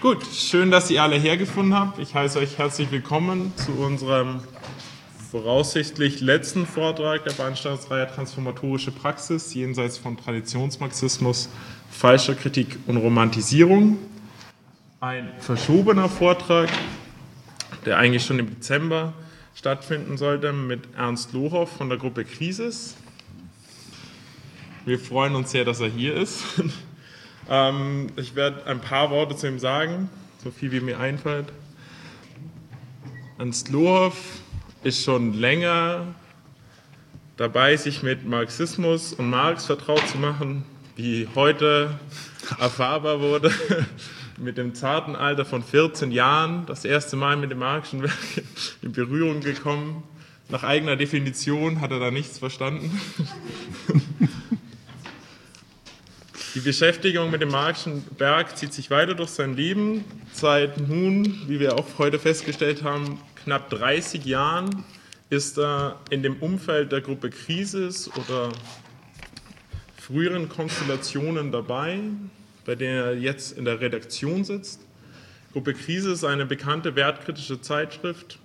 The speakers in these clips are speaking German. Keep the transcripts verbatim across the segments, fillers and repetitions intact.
Gut, schön, dass ihr alle hergefunden habt. Ich heiße euch herzlich willkommen zu unserem voraussichtlich letzten Vortrag der Veranstaltungsreihe Transformatorische Praxis jenseits von Traditionsmarxismus, falscher Kritik und Romantisierung. Ein verschobener Vortrag, der eigentlich schon im Dezember stattfinden sollte, mit Ernst Lohoff von der Gruppe Krisis. Wir freuen uns sehr, dass er hier ist. ähm, ich werde ein paar Worte zu ihm sagen, so viel wie mir einfällt. Ernst Lohoff ist schon länger dabei, sich mit Marxismus und Marx vertraut zu machen, wie heute erfahrbar wurde, mit dem zarten Alter von vierzehn Jahren, das erste Mal mit dem Marxischen Werk in Berührung gekommen. Nach eigener Definition hat er da nichts verstanden. Die Beschäftigung mit dem Marxischen Werk zieht sich weiter durch sein Leben. Seit nun, wie wir auch heute festgestellt haben, knapp dreißig Jahren ist er in dem Umfeld der Gruppe Krisis oder früheren Konstellationen dabei, bei denen er jetzt in der Redaktion sitzt. Gruppe Krisis ist eine bekannte wertkritische Zeitschrift,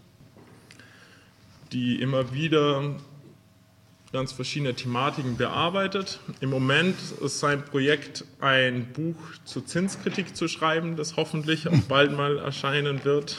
die immer wieder ganz verschiedene Thematiken bearbeitet. Im Moment ist sein Projekt, ein Buch zur Zinskritik zu schreiben, das hoffentlich auch bald mal erscheinen wird.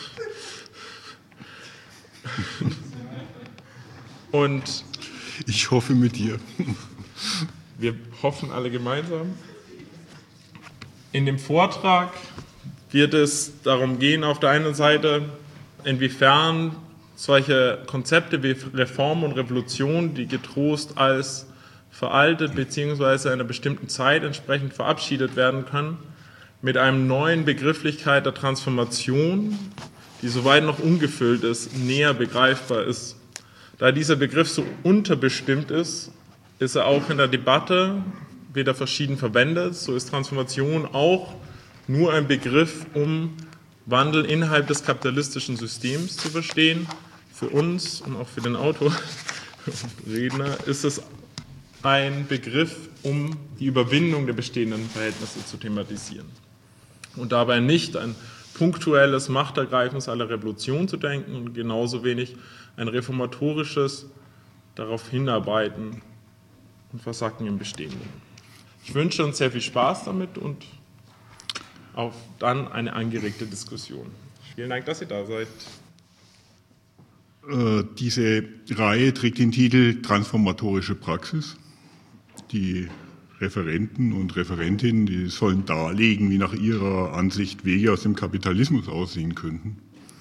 Und ich hoffe mit dir. Wir hoffen alle gemeinsam. In dem Vortrag wird es darum gehen, auf der einen Seite, inwiefern solche Konzepte wie Reform und Revolution, die getrost als veraltet bzw. einer bestimmten Zeit entsprechend verabschiedet werden können, mit einem neuen Begrifflichkeit der Transformation, die soweit noch ungefüllt ist, näher begreifbar ist. Da dieser Begriff so unterbestimmt ist, ist er auch in der Debatte wieder verschieden verwendet. So ist Transformation auch nur ein Begriff, um Wandel innerhalb des kapitalistischen Systems zu verstehen. Für uns und auch für den Autor und Redner ist es ein Begriff, um die Überwindung der bestehenden Verhältnisse zu thematisieren. Und dabei nicht ein punktuelles Machtergreifens aller Revolution zu denken und genauso wenig ein reformatorisches darauf hinarbeiten und Versacken im Bestehenden. Ich wünsche uns sehr viel Spaß damit und auf dann eine angeregte Diskussion. Vielen Dank, dass ihr da seid. Diese Reihe trägt den Titel Transformatorische Praxis. Die Referenten und Referentinnen, die sollen darlegen, wie nach ihrer Ansicht Wege aus dem Kapitalismus aussehen könnten.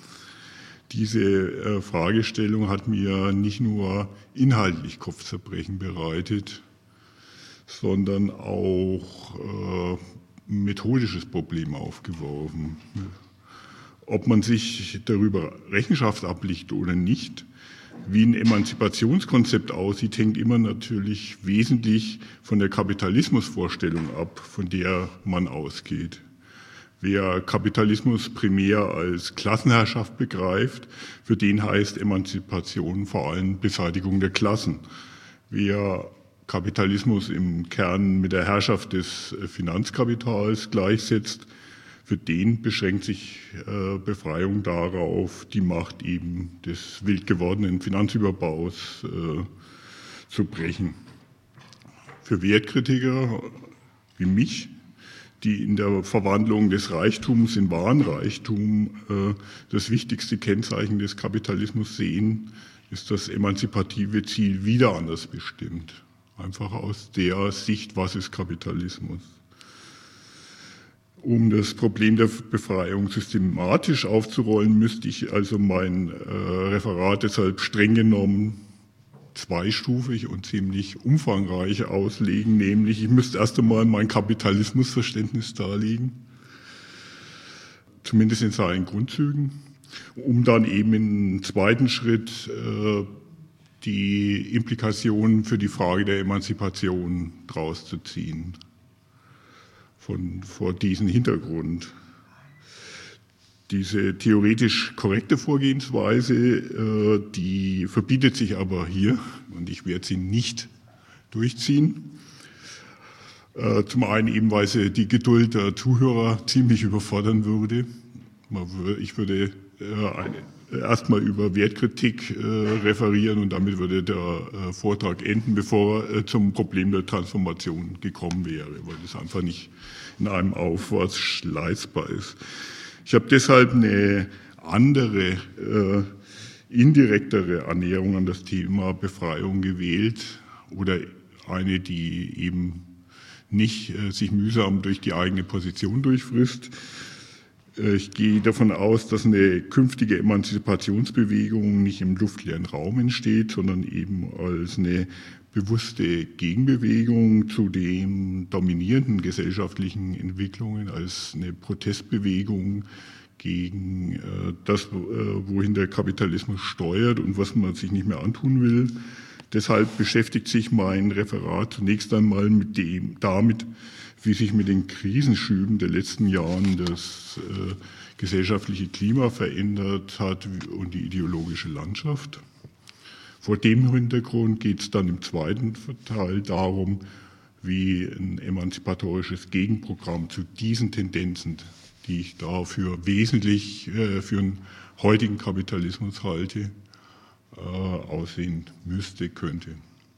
Diese Fragestellung hat mir nicht nur inhaltlich Kopfzerbrechen bereitet, sondern auch äh, ein methodisches Problem aufgeworfen. Ob man sich darüber Rechenschaft ablegt oder nicht, wie ein Emanzipationskonzept aussieht, hängt immer natürlich wesentlich von der Kapitalismusvorstellung ab, von der man ausgeht. Wer Kapitalismus primär als Klassenherrschaft begreift, für den heißt Emanzipation vor allem Beseitigung der Klassen. Wer Kapitalismus im Kern mit der Herrschaft des Finanzkapitals gleichsetzt, für den beschränkt sich äh, Befreiung darauf, die Macht eben des wild gewordenen Finanzüberbaus äh, zu brechen. Für Wertkritiker wie mich, die in der Verwandlung des Reichtums in wahren Reichtum äh, das wichtigste Kennzeichen des Kapitalismus sehen, ist das emanzipative Ziel wieder anders bestimmt. Einfach aus der Sicht, was ist Kapitalismus? Um das Problem der Befreiung systematisch aufzurollen, müsste ich also mein äh, Referat deshalb streng genommen zweistufig und ziemlich umfangreich auslegen, nämlich ich müsste erst einmal mein Kapitalismusverständnis darlegen, zumindest in seinen Grundzügen, um dann eben im zweiten Schritt äh, die Implikationen für die Frage der Emanzipation draus zu ziehen. Von, vor diesem Hintergrund. Diese theoretisch korrekte Vorgehensweise, äh, die verbietet sich aber hier und ich werde sie nicht durchziehen. Zum einen eben, weil sie die Geduld der Zuhörer ziemlich überfordern würde. Ich würde erstmal über Wertkritik referieren und damit würde der Vortrag enden, bevor er zum Problem der Transformation gekommen wäre, weil es einfach nicht in einem Aufsatz leistbar ist. Ich habe deshalb eine andere, indirektere Annäherung an das Thema Befreiung gewählt oder eine, die eben nicht äh, sich mühsam durch die eigene Position durchfrisst. Äh, ich gehe davon aus, dass eine künftige Emanzipationsbewegung nicht im luftleeren Raum entsteht, sondern eben als eine bewusste Gegenbewegung zu den dominierenden gesellschaftlichen Entwicklungen, als eine Protestbewegung gegen äh, das, äh, wohin der Kapitalismus steuert und was man sich nicht mehr antun will. Deshalb beschäftigt sich mein Referat zunächst einmal mit dem, damit, wie sich mit den Krisenschüben der letzten Jahre das äh, gesellschaftliche Klima verändert hat und die ideologische Landschaft. Vor dem Hintergrund geht es dann im zweiten Teil darum, wie ein emanzipatorisches Gegenprogramm zu diesen Tendenzen, die ich dafür wesentlich äh, für den heutigen Kapitalismus halte, aussehen müsste, könnte.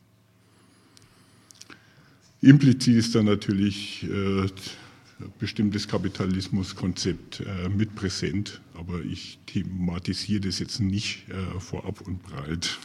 Implizit ist dann natürlich äh, bestimmtes Kapitalismuskonzept äh, mit präsent, aber ich thematisiere das jetzt nicht äh, vorab und breit.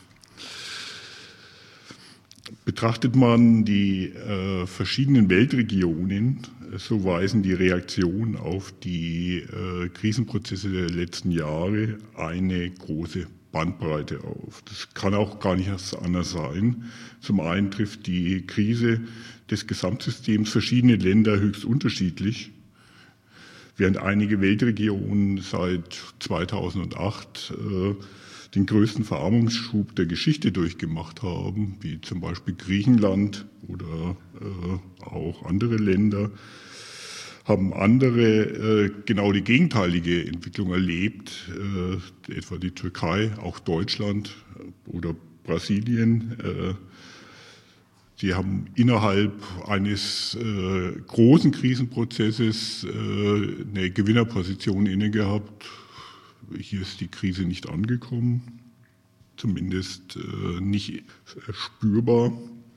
Betrachtet man die äh, verschiedenen Weltregionen, so weisen die Reaktionen auf die äh, Krisenprozesse der letzten Jahre eine große Bandbreite auf. Das kann auch gar nicht anders sein. Zum einen trifft die Krise des Gesamtsystems verschiedene Länder höchst unterschiedlich. Während einige Weltregionen seit zweitausendacht äh, den größten Verarmungsschub der Geschichte durchgemacht haben, wie zum Beispiel Griechenland oder äh, auch andere Länder, haben andere äh, genau die gegenteilige Entwicklung erlebt, äh, etwa die Türkei, auch Deutschland oder Brasilien. Äh, die haben innerhalb eines äh, großen Krisenprozesses äh, eine Gewinnerposition inne gehabt. Hier ist die Krise nicht angekommen, zumindest äh, nicht spürbar.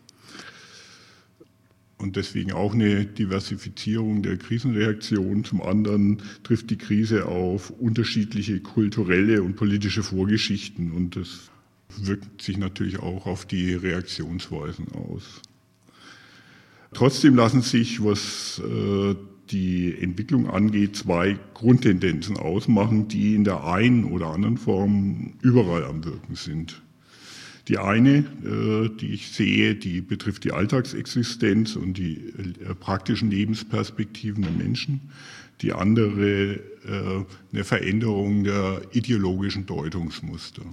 Und deswegen auch eine Diversifizierung der Krisenreaktion. Zum anderen trifft die Krise auf unterschiedliche kulturelle und politische Vorgeschichten und das wirkt sich natürlich auch auf die Reaktionsweisen aus. Trotzdem lassen sich, was äh, die Entwicklung angeht, zwei Grundtendenzen ausmachen, die in der einen oder anderen Form überall am Wirken sind. Die eine, die ich sehe, die betrifft die Alltagsexistenz und die praktischen Lebensperspektiven der Menschen. Die andere, eine Veränderung der ideologischen Deutungsmuster.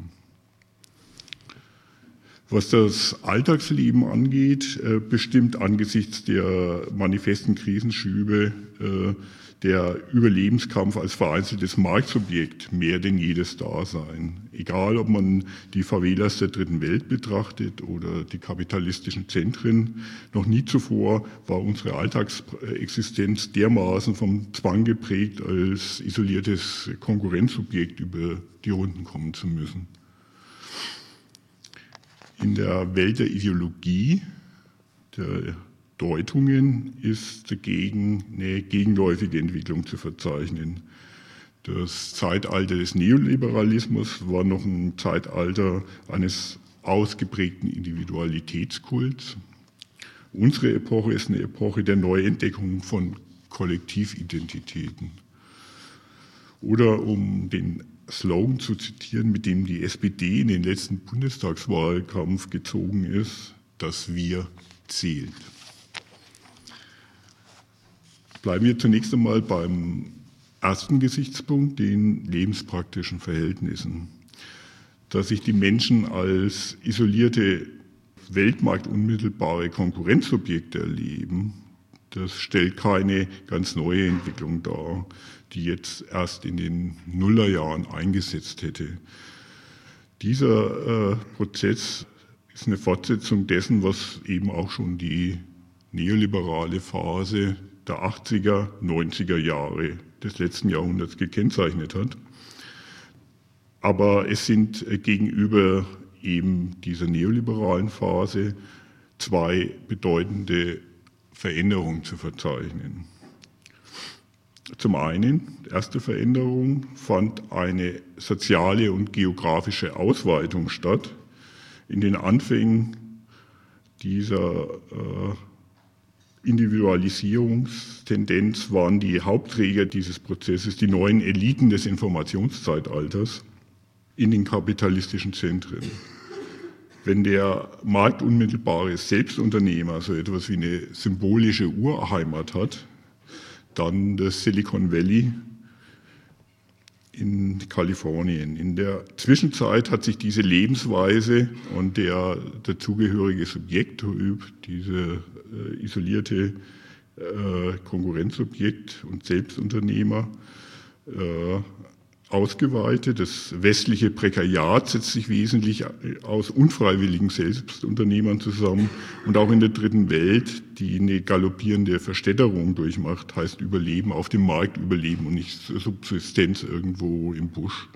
Was das Alltagsleben angeht, bestimmt angesichts der manifesten Krisenschübe der Überlebenskampf als vereinzeltes Marktsubjekt mehr denn jedes Dasein. Egal, ob man die Favelas der dritten Welt betrachtet oder die kapitalistischen Zentren, noch nie zuvor war unsere Alltagsexistenz dermaßen vom Zwang geprägt, als isoliertes Konkurrenzsubjekt über die Runden kommen zu müssen. In der Welt der Ideologie, der Deutungen ist dagegen eine gegenläufige Entwicklung zu verzeichnen. Das Zeitalter des Neoliberalismus war noch ein Zeitalter eines ausgeprägten Individualitätskults. Unsere Epoche ist eine Epoche der Neuentdeckung von Kollektividentitäten. Oder um den Slogan zu zitieren, mit dem die S P D in den letzten Bundestagswahlkampf gezogen ist, das Wir zählt. Bleiben wir zunächst einmal beim ersten Gesichtspunkt, den lebenspraktischen Verhältnissen. Dass sich die Menschen als isolierte, weltmarktunmittelbare Konkurrenzobjekte erleben, das stellt keine ganz neue Entwicklung dar, die jetzt erst in den Nullerjahren eingesetzt hätte. Dieser äh, Prozess ist eine Fortsetzung dessen, was eben auch schon die neoliberale Phase der achtziger, neunziger Jahre des letzten Jahrhunderts gekennzeichnet hat. Aber es sind gegenüber eben dieser neoliberalen Phase zwei bedeutende Veränderungen zu verzeichnen. Zum einen, erste Veränderung, fand eine soziale und geografische Ausweitung statt. In den Anfängen dieser äh, Individualisierungstendenz waren die Hauptträger dieses Prozesses die neuen Eliten des Informationszeitalters in den kapitalistischen Zentren. Wenn der marktunmittelbare Selbstunternehmer so etwas wie eine symbolische Urheimat hat, dann das Silicon Valley in Kalifornien. In der Zwischenzeit hat sich diese Lebensweise und der dazugehörige Subjekttyp, diese äh, isolierte äh, Konkurrenzobjekt und Selbstunternehmer, äh, ausgeweitet. Das westliche Prekariat setzt sich wesentlich aus unfreiwilligen Selbstunternehmern zusammen. Und auch in der dritten Welt, die eine galoppierende Verstädterung durchmacht, heißt Überleben, auf dem Markt überleben und nicht Subsistenz irgendwo im Busch.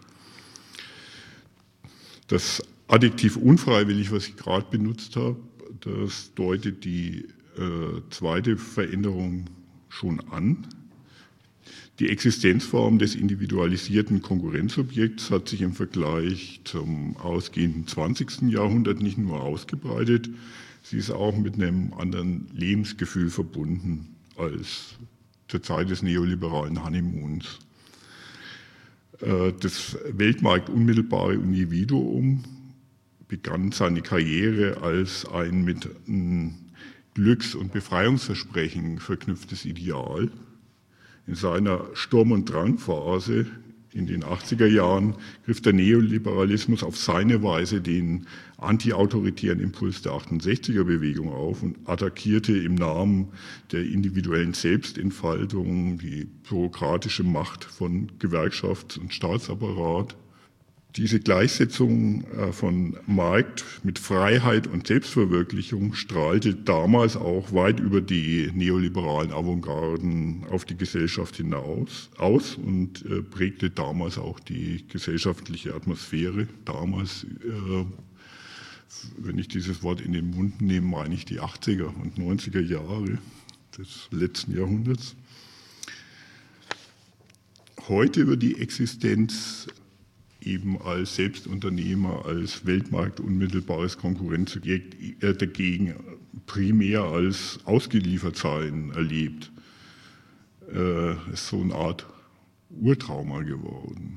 Das Adjektiv unfreiwillig, was ich gerade benutzt habe, das deutet die äh, zweite Veränderung schon an. Die Existenzform des individualisierten Konkurrenzobjekts hat sich im Vergleich zum ausgehenden zwanzigsten Jahrhundert nicht nur ausgebreitet, sie ist auch mit einem anderen Lebensgefühl verbunden als zur Zeit des neoliberalen Honeymoons. Das weltmarktunmittelbare Individuum begann seine Karriere als ein mit einem Glücks- und Befreiungsversprechen verknüpftes Ideal. In seiner Sturm- und Drangphase in den achtziger Jahren griff der Neoliberalismus auf seine Weise den antiautoritären Impuls der achtundsechziger-Bewegung auf und attackierte im Namen der individuellen Selbstentfaltung die bürokratische Macht von Gewerkschafts- und Staatsapparat. Diese Gleichsetzung von Markt mit Freiheit und Selbstverwirklichung strahlte damals auch weit über die neoliberalen Avantgarden auf die Gesellschaft hinaus aus und prägte damals auch die gesellschaftliche Atmosphäre. Damals, wenn ich dieses Wort in den Mund nehme, meine ich die achtziger und neunziger Jahre des letzten Jahrhunderts. Heute wird die Existenz eben als Selbstunternehmer, als weltmarktunmittelbares Konkurrenzobjekt dagegen primär als Ausgeliefertsein erlebt. Äh, ist so eine Art Urtrauma geworden.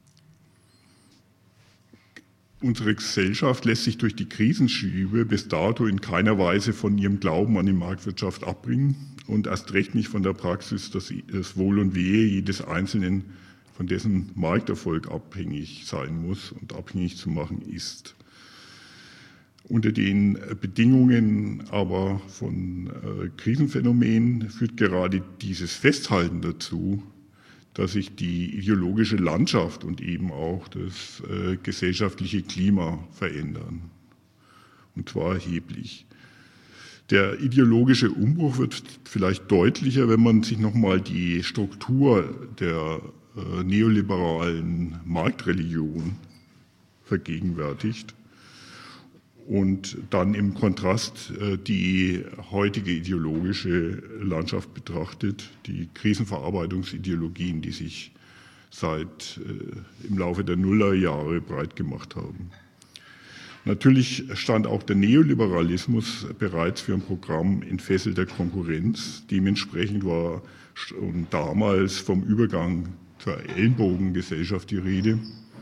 Unsere Gesellschaft lässt sich durch die Krisenschübe bis dato in keiner Weise von ihrem Glauben an die Marktwirtschaft abbringen und erst recht nicht von der Praxis, dass das Wohl und Wehe jedes Einzelnen von dessen Markterfolg abhängig sein muss und abhängig zu machen ist. Unter den Bedingungen aber von äh, Krisenphänomenen führt gerade dieses Festhalten dazu, dass sich die ideologische Landschaft und eben auch das äh, gesellschaftliche Klima verändern. Und zwar erheblich. Der ideologische Umbruch wird vielleicht deutlicher, wenn man sich nochmal die Struktur der äh, neoliberalen Marktreligion vergegenwärtigt und dann im Kontrast äh, die heutige ideologische Landschaft betrachtet, die Krisenverarbeitungsideologien, die sich seit äh, im Laufe der Nullerjahre breit gemacht haben. Natürlich stand auch der Neoliberalismus bereits für ein Programm entfesselter Konkurrenz. Dementsprechend war schon damals vom Übergang zur Ellenbogengesellschaft die Rede.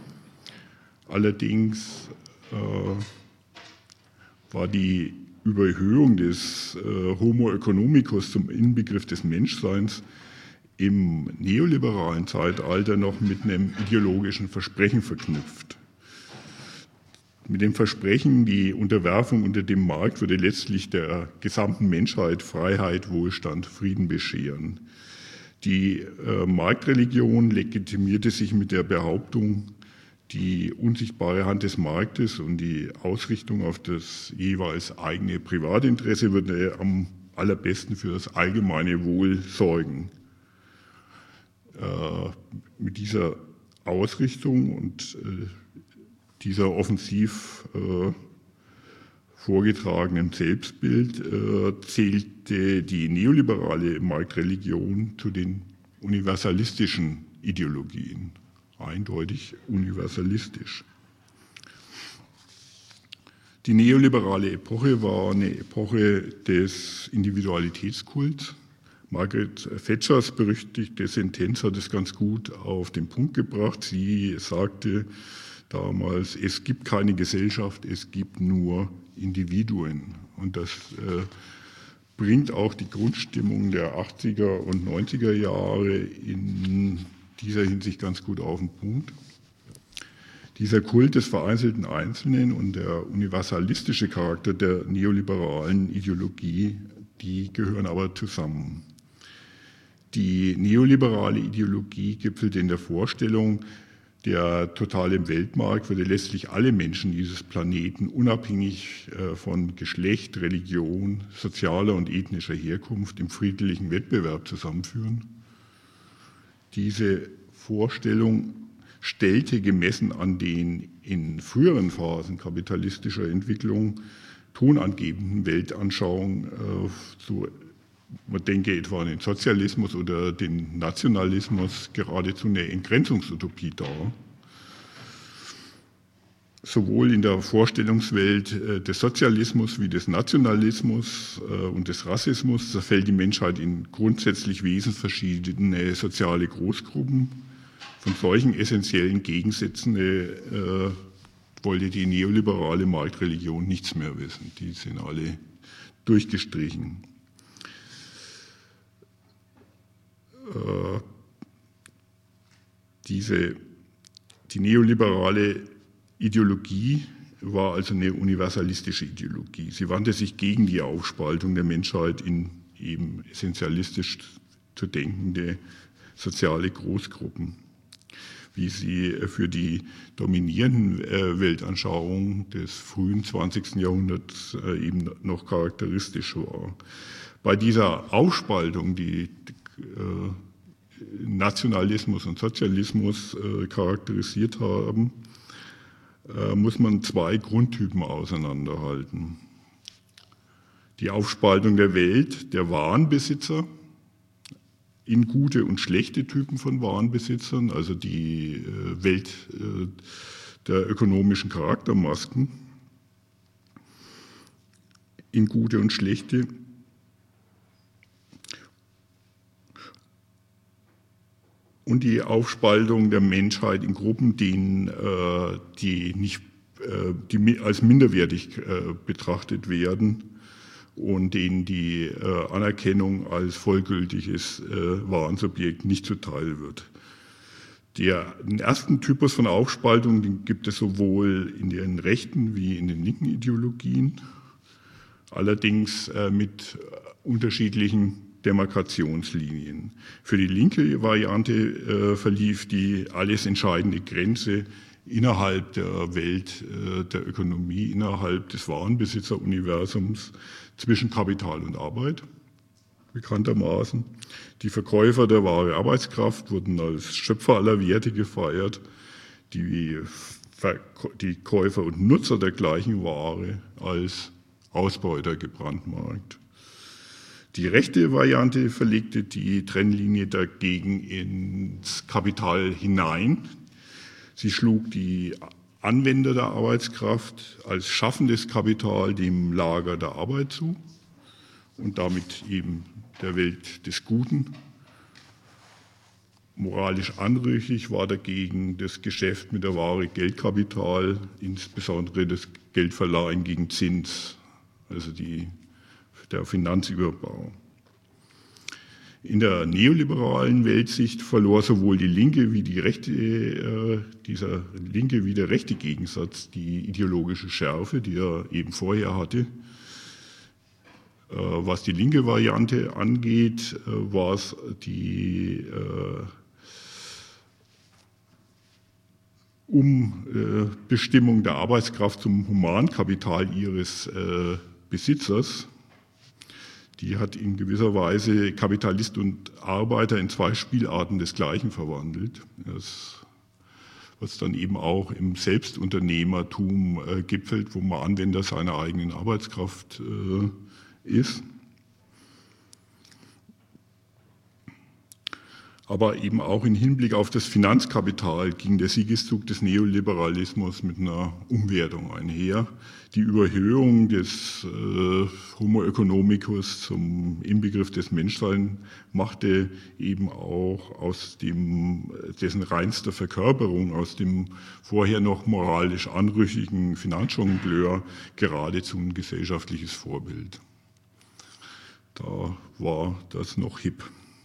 Allerdings äh, war die Überhöhung des äh, Homo economicus zum Inbegriff des Menschseins im neoliberalen Zeitalter noch mit einem ideologischen Versprechen verknüpft. Mit dem Versprechen, die Unterwerfung unter dem Markt würde letztlich der gesamten Menschheit Freiheit, Wohlstand, Frieden bescheren. Die äh, Marktreligion legitimierte sich mit der Behauptung, die unsichtbare Hand des Marktes und die Ausrichtung auf das jeweils eigene Privatinteresse würde am allerbesten für das allgemeine Wohl sorgen. Äh, mit dieser Ausrichtung und äh, dieser offensiv äh, vorgetragenen Selbstbild äh, zählte die neoliberale Marktreligion zu den universalistischen Ideologien, eindeutig universalistisch. Die neoliberale Epoche war eine Epoche des Individualitätskults. Margaret Thatchers berüchtigte Sentenz hat es ganz gut auf den Punkt gebracht. Sie sagte damals, es gibt keine Gesellschaft, es gibt nur Individuen. Und das äh, bringt auch die Grundstimmung der achtziger und neunziger Jahre in dieser Hinsicht ganz gut auf den Punkt. Dieser Kult des vereinzelten Einzelnen und der universalistische Charakter der neoliberalen Ideologie, die gehören aber zusammen. Die neoliberale Ideologie gipfelte in der Vorstellung, der totale Weltmarkt würde letztlich alle Menschen dieses Planeten unabhängig von Geschlecht, Religion, sozialer und ethnischer Herkunft im friedlichen Wettbewerb zusammenführen. Diese Vorstellung stellte gemessen an den in früheren Phasen kapitalistischer Entwicklung tonangebenden Weltanschauungen äh, so, man denke etwa an den Sozialismus oder den Nationalismus, geradezu eine Entgrenzungsutopie dar. Sowohl in der Vorstellungswelt des Sozialismus wie des Nationalismus und des Rassismus zerfällt die Menschheit in grundsätzlich wesensverschiedene soziale Großgruppen. Von solchen essentiellen Gegensätzen äh, wollte die neoliberale Marktreligion nichts mehr wissen. Die sind alle durchgestrichen. Äh, diese, die neoliberale Ideologie war also eine universalistische Ideologie. Sie wandte sich gegen die Aufspaltung der Menschheit in eben essentialistisch zu denkende soziale Großgruppen, wie sie für die dominierenden Weltanschauungen des frühen zwanzigsten Jahrhunderts eben noch charakteristisch war. Bei dieser Aufspaltung, die Nationalismus und Sozialismus charakterisiert haben, muss man zwei Grundtypen auseinanderhalten. Die Aufspaltung der Welt der Warenbesitzer in gute und schlechte Typen von Warenbesitzern, also die Welt der ökonomischen Charaktermasken, in gute und schlechte, und die Aufspaltung der Menschheit in Gruppen, denen, äh, die, nicht, äh, die als minderwertig äh, betrachtet werden und denen die äh, Anerkennung als vollgültiges äh, Warensubjekt nicht zuteil wird. Der, den ersten Typus von Aufspaltung, den gibt es sowohl in den rechten wie in den linken Ideologien, allerdings äh, mit unterschiedlichen Demarkationslinien. Für die linke Variante äh, verlief die alles entscheidende Grenze innerhalb der Welt äh, der Ökonomie, innerhalb des Warenbesitzeruniversums zwischen Kapital und Arbeit, bekanntermaßen. Die Verkäufer der wahre Arbeitskraft wurden als Schöpfer aller Werte gefeiert, die, die Käufer und Nutzer der gleichen Ware als Ausbeuter gebrandmarkt. Die rechte Variante verlegte die Trennlinie dagegen ins Kapital hinein. Sie schlug die Anwender der Arbeitskraft als schaffendes Kapital dem Lager der Arbeit zu und damit eben der Welt des Guten. Moralisch anrüchig war dagegen das Geschäft mit der Ware Geldkapital, insbesondere das Geldverleihen gegen Zins, also die der Finanzüberbau. In der neoliberalen Weltsicht verlor sowohl die linke wie die rechte, äh, dieser linke wie der rechte Gegensatz die ideologische Schärfe, die er eben vorher hatte. Äh, was die linke Variante angeht, äh, war es die äh, Umbestimmung der Arbeitskraft zum Humankapital ihres äh, Besitzers, Die hat in gewisser Weise Kapitalist und Arbeiter in zwei Spielarten desgleichen verwandelt. Das, was dann eben auch im Selbstunternehmertum äh, gipfelt, wo man Anwender seiner eigenen Arbeitskraft äh, ist. Aber eben auch im Hinblick auf das Finanzkapital ging der Siegeszug des Neoliberalismus mit einer Umwertung einher. Die Überhöhung des äh, Homo economicus zum Inbegriff des Menschseins machte eben auch aus dem, dessen reinster Verkörperung, aus dem vorher noch moralisch anrüchigen Finanzjongleur geradezu ein gesellschaftliches Vorbild. Da war das noch hip.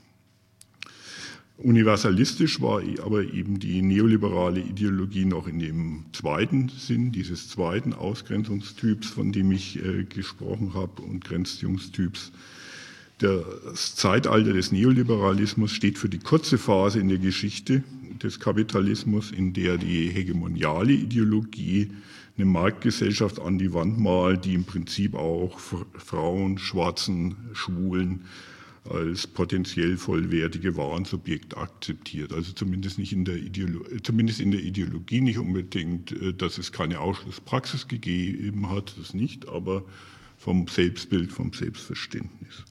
Universalistisch war aber eben die neoliberale Ideologie noch in dem zweiten Sinn, dieses zweiten Ausgrenzungstyps, von dem ich äh, gesprochen habe, und Grenzziehungstyps. Das Zeitalter des Neoliberalismus steht für die kurze Phase in der Geschichte des Kapitalismus, in der die hegemoniale Ideologie eine Marktgesellschaft an die Wand malt, die im Prinzip auch Frauen, Schwarzen, Schwulen als potenziell vollwertige Warensubjekte akzeptiert. Also zumindest, nicht in der Ideologie, zumindest in der Ideologie nicht unbedingt, dass es keine Ausschlusspraxis gegeben hat, das nicht, aber vom Selbstbild, vom Selbstverständnis.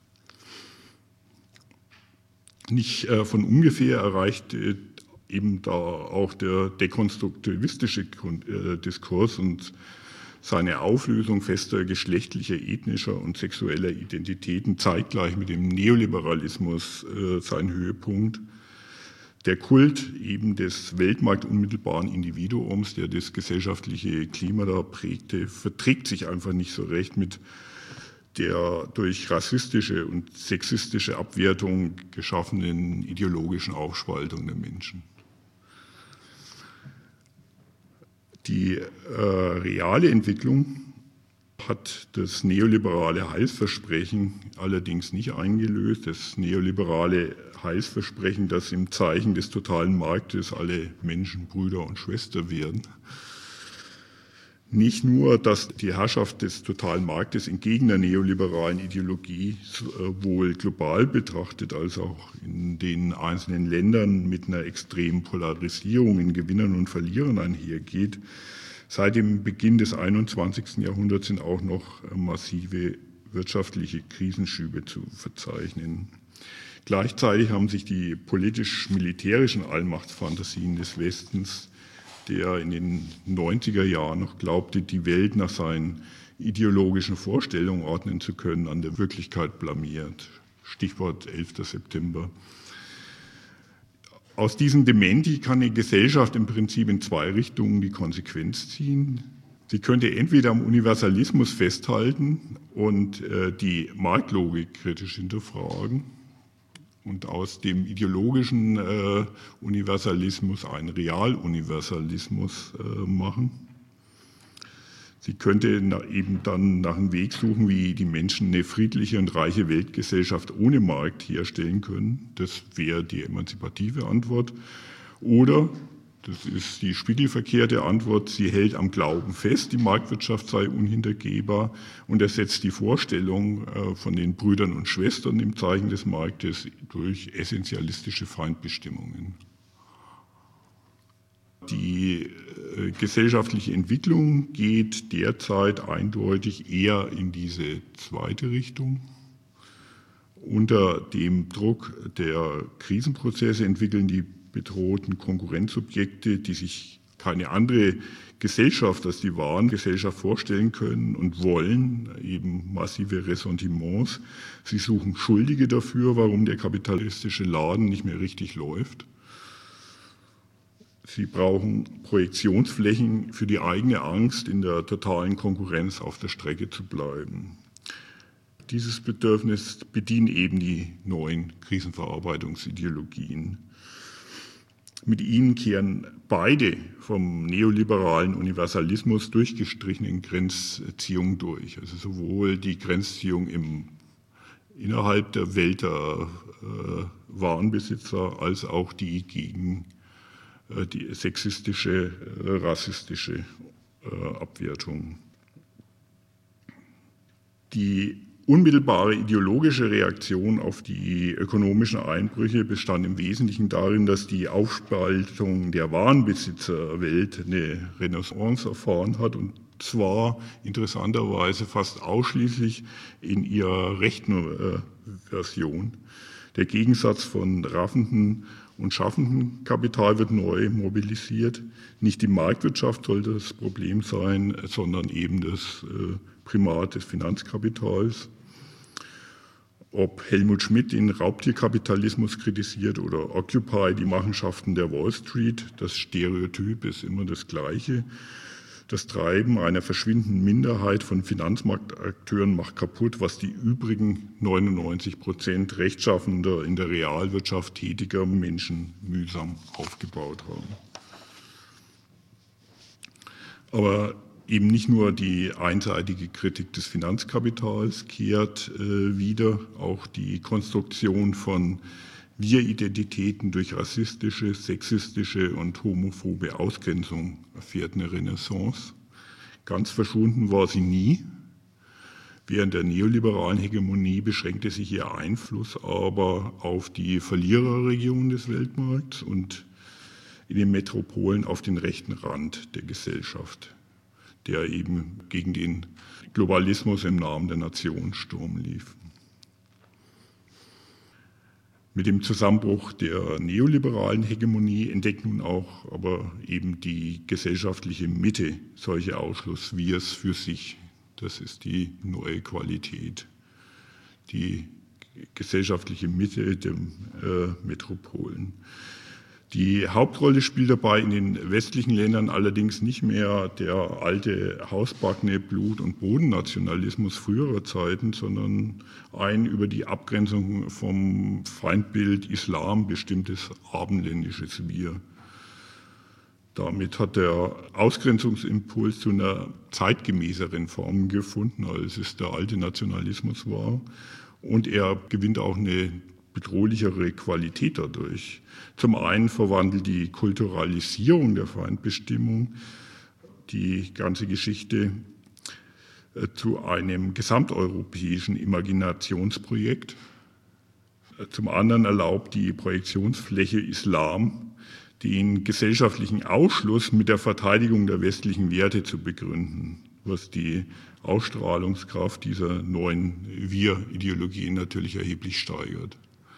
Nicht äh, von ungefähr erreicht äh, eben da auch der dekonstruktivistische äh, Diskurs und seine Auflösung fester geschlechtlicher, ethnischer und sexueller Identitäten zeitgleich mit dem Neoliberalismus äh, seinen Höhepunkt. Der Kult eben des weltmarktunmittelbaren Individuums, der das gesellschaftliche Klima da prägte, verträgt sich einfach nicht so recht mit der durch rassistische und sexistische Abwertung geschaffenen ideologischen Aufspaltung der Menschen. Die äh, reale Entwicklung hat das neoliberale Heilsversprechen allerdings nicht eingelöst. Das neoliberale Heilsversprechen, dass im Zeichen des totalen Marktes alle Menschen Brüder und Schwestern werden. Nicht nur, dass die Herrschaft des totalen Marktes entgegen der neoliberalen Ideologie sowohl global betrachtet als auch in den einzelnen Ländern mit einer extremen Polarisierung in Gewinnern und Verlierern einhergeht. Seit dem Beginn des einundzwanzigsten Jahrhunderts sind auch noch massive wirtschaftliche Krisenschübe zu verzeichnen. Gleichzeitig haben sich die politisch-militärischen Allmachtsfantasien des Westens, der in den neunziger Jahren noch glaubte, die Welt nach seinen ideologischen Vorstellungen ordnen zu können, an der Wirklichkeit blamiert. Stichwort elfter September. Aus diesem Dementi kann eine Gesellschaft im Prinzip in zwei Richtungen die Konsequenz ziehen. Sie könnte entweder am Universalismus festhalten und äh, die Marktlogik kritisch hinterfragen und aus dem ideologischen äh, Universalismus einen Realuniversalismus äh, machen. Sie könnte na, eben dann nach einem Weg suchen, wie die Menschen eine friedliche und reiche Weltgesellschaft ohne Markt herstellen können. Das wäre die emanzipative Antwort. Oder, das ist die spiegelverkehrte Antwort, sie hält am Glauben fest, die Marktwirtschaft sei unhintergehbar und ersetzt die Vorstellung äh, von den Brüdern und Schwestern im Zeichen des Marktes durch essentialistische Feindbestimmungen. Die äh, gesellschaftliche Entwicklung geht derzeit eindeutig eher in diese zweite Richtung. Unter dem Druck der Krisenprozesse entwickeln die bedrohten Konkurrenzsubjekte, die sich keine andere Gesellschaft als die Warengesellschaft vorstellen können und wollen, eben massive Ressentiments. Sie suchen Schuldige dafür, warum der kapitalistische Laden nicht mehr richtig läuft. Sie brauchen Projektionsflächen für die eigene Angst, in der totalen Konkurrenz auf der Strecke zu bleiben. Dieses Bedürfnis bedienen eben die neuen Krisenverarbeitungsideologien. Mit ihnen kehren beide vom neoliberalen Universalismus durchgestrichenen Grenzziehungen durch. Also sowohl die Grenzziehung im, innerhalb der Welt der äh, Warenbesitzer als auch die gegen äh, die sexistische, äh, rassistische äh, Abwertung. Die unmittelbare ideologische Reaktion auf die ökonomischen Einbrüche bestand im Wesentlichen darin, dass die Aufspaltung der Warenbesitzerwelt eine Renaissance erfahren hat, und zwar interessanterweise fast ausschließlich in ihrer rechten äh, Version. Der Gegensatz von raffenden und schaffenden Kapital wird neu mobilisiert. Nicht die Marktwirtschaft soll das Problem sein, sondern eben das äh, Primat des Finanzkapitals. Ob Helmut Schmidt den Raubtierkapitalismus kritisiert oder Occupy die Machenschaften der Wall Street, das Stereotyp ist immer das gleiche. Das Treiben einer verschwindenden Minderheit von Finanzmarktakteuren macht kaputt, was die übrigen neunundneunzig Prozent rechtschaffender, in der Realwirtschaft tätiger Menschen mühsam aufgebaut haben. Aber eben nicht nur die einseitige Kritik des Finanzkapitals kehrt äh, wieder, auch die Konstruktion von Wir-Identitäten durch rassistische, sexistische und homophobe Ausgrenzung erfährt eine Renaissance. Ganz verschwunden war sie nie. Während der neoliberalen Hegemonie beschränkte sich ihr Einfluss aber auf die Verliererregionen des Weltmarkts und in den Metropolen auf den rechten Rand der Gesellschaft, der eben gegen den Globalismus im Namen der Nation Sturm lief. Mit dem Zusammenbruch der neoliberalen Hegemonie entdeckt nun auch aber eben die gesellschaftliche Mitte solche Ausschlusswirs für sich. Das ist die neue Qualität, die gesellschaftliche Mitte der äh, Metropolen. Die Hauptrolle spielt dabei in den westlichen Ländern allerdings nicht mehr der alte hausbackene Blut- und Bodennationalismus früherer Zeiten, sondern ein über die Abgrenzung vom Feindbild Islam bestimmtes abendländisches Wir. Damit hat der Ausgrenzungsimpuls zu einer zeitgemäßeren Form gefunden, als es der alte Nationalismus war. Und er gewinnt auch eine bedrohlichere Qualität dadurch. Zum einen verwandelt die Kulturalisierung der Feindbestimmung die ganze Geschichte zu einem gesamteuropäischen Imaginationsprojekt. Zum anderen erlaubt die Projektionsfläche Islam den gesellschaftlichen Ausschluss mit der Verteidigung der westlichen Werte zu begründen, was die Ausstrahlungskraft dieser neuen Wir-Ideologien natürlich erheblich steigert.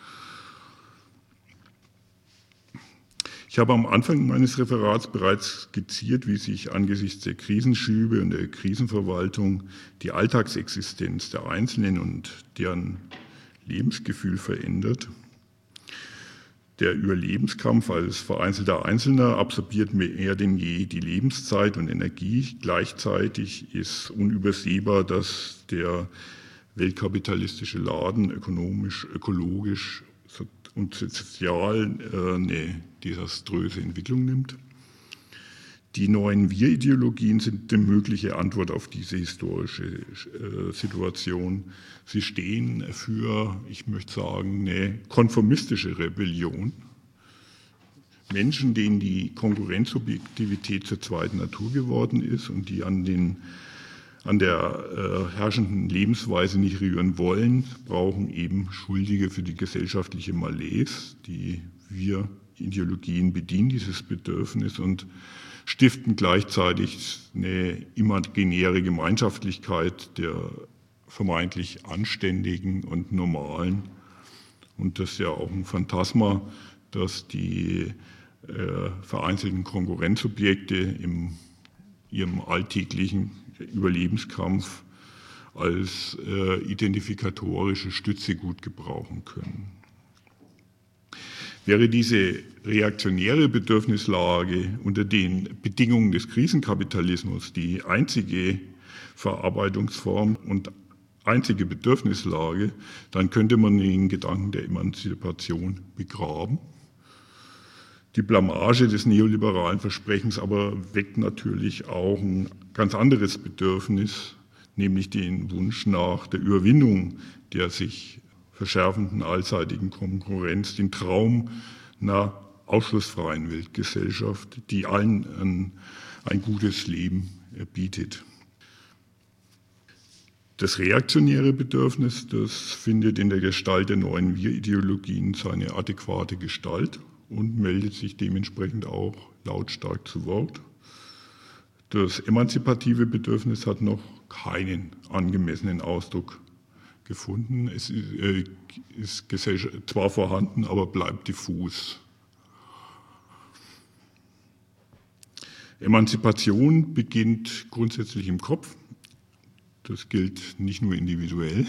Ich habe am Anfang meines Referats bereits skizziert, wie sich angesichts der Krisenschübe und der Krisenverwaltung die Alltagsexistenz der Einzelnen und deren Lebensgefühl verändert. Der Überlebenskampf als vereinzelter Einzelner absorbiert mehr denn je die Lebenszeit und Energie. Gleichzeitig ist unübersehbar, dass der weltkapitalistische Laden ökonomisch, ökologisch und sozial eine desaströse Entwicklung nimmt. Die neuen Wir-Ideologien sind eine mögliche Antwort auf diese historische Situation. Sie stehen für, ich möchte sagen, eine konformistische Rebellion. Menschen, denen die Konkurrenzsubjektivität zur zweiten Natur geworden ist und die an, den, an der äh, herrschenden Lebensweise nicht rühren wollen, brauchen eben Schuldige für die gesellschaftliche Malaise. Die Wir-Ideologien bedienen dieses Bedürfnis und stiften gleichzeitig eine imaginäre Gemeinschaftlichkeit der vermeintlich Anständigen und Normalen. Und das ist ja auch ein Phantasma, dass die äh, vereinzelten Konkurrenzsubjekte in ihrem alltäglichen Überlebenskampf als äh, identifikatorische Stütze gut gebrauchen können. Wäre diese reaktionäre Bedürfnislage unter den Bedingungen des Krisenkapitalismus die einzige Verarbeitungsform und einzige Bedürfnislage, dann könnte man den Gedanken der Emanzipation begraben. Die Blamage des neoliberalen Versprechens aber weckt natürlich auch ein ganz anderes Bedürfnis, nämlich den Wunsch nach der Überwindung der sich verschärfenden allseitigen Konkurrenz, den Traum einer ausschlussfreien Weltgesellschaft, die allen ein, ein gutes Leben bietet. Das reaktionäre Bedürfnis, das findet in der Gestalt der neuen Wir-Ideologien seine adäquate Gestalt und meldet sich dementsprechend auch lautstark zu Wort. Das emanzipative Bedürfnis hat noch keinen angemessenen Ausdruck gefunden. Es ist zwar vorhanden, aber bleibt diffus. Emanzipation beginnt grundsätzlich im Kopf. Das gilt nicht nur individuell.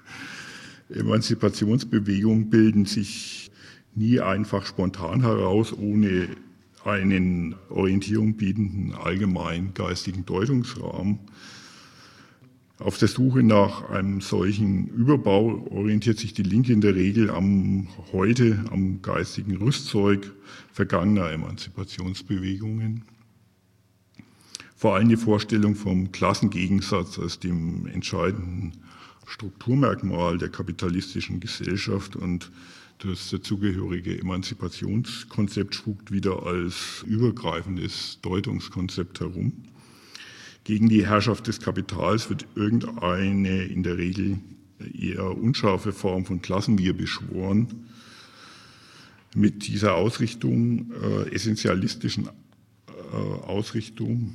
Emanzipationsbewegungen bilden sich nie einfach spontan heraus, ohne einen Orientierung bietenden allgemeinen geistigen Deutungsrahmen. Auf der Suche nach einem solchen Überbau orientiert sich die Linke in der Regel am heute, am geistigen Rüstzeug vergangener Emanzipationsbewegungen. Vor allem die Vorstellung vom Klassengegensatz als dem entscheidenden Strukturmerkmal der kapitalistischen Gesellschaft und das dazugehörige Emanzipationskonzept spukt wieder als übergreifendes Deutungskonzept herum. Gegen die Herrschaft des Kapitals wird irgendeine in der Regel eher unscharfe Form von Klassenwihr beschworen. Mit dieser Ausrichtung, äh, essentialistischen äh, Ausrichtung,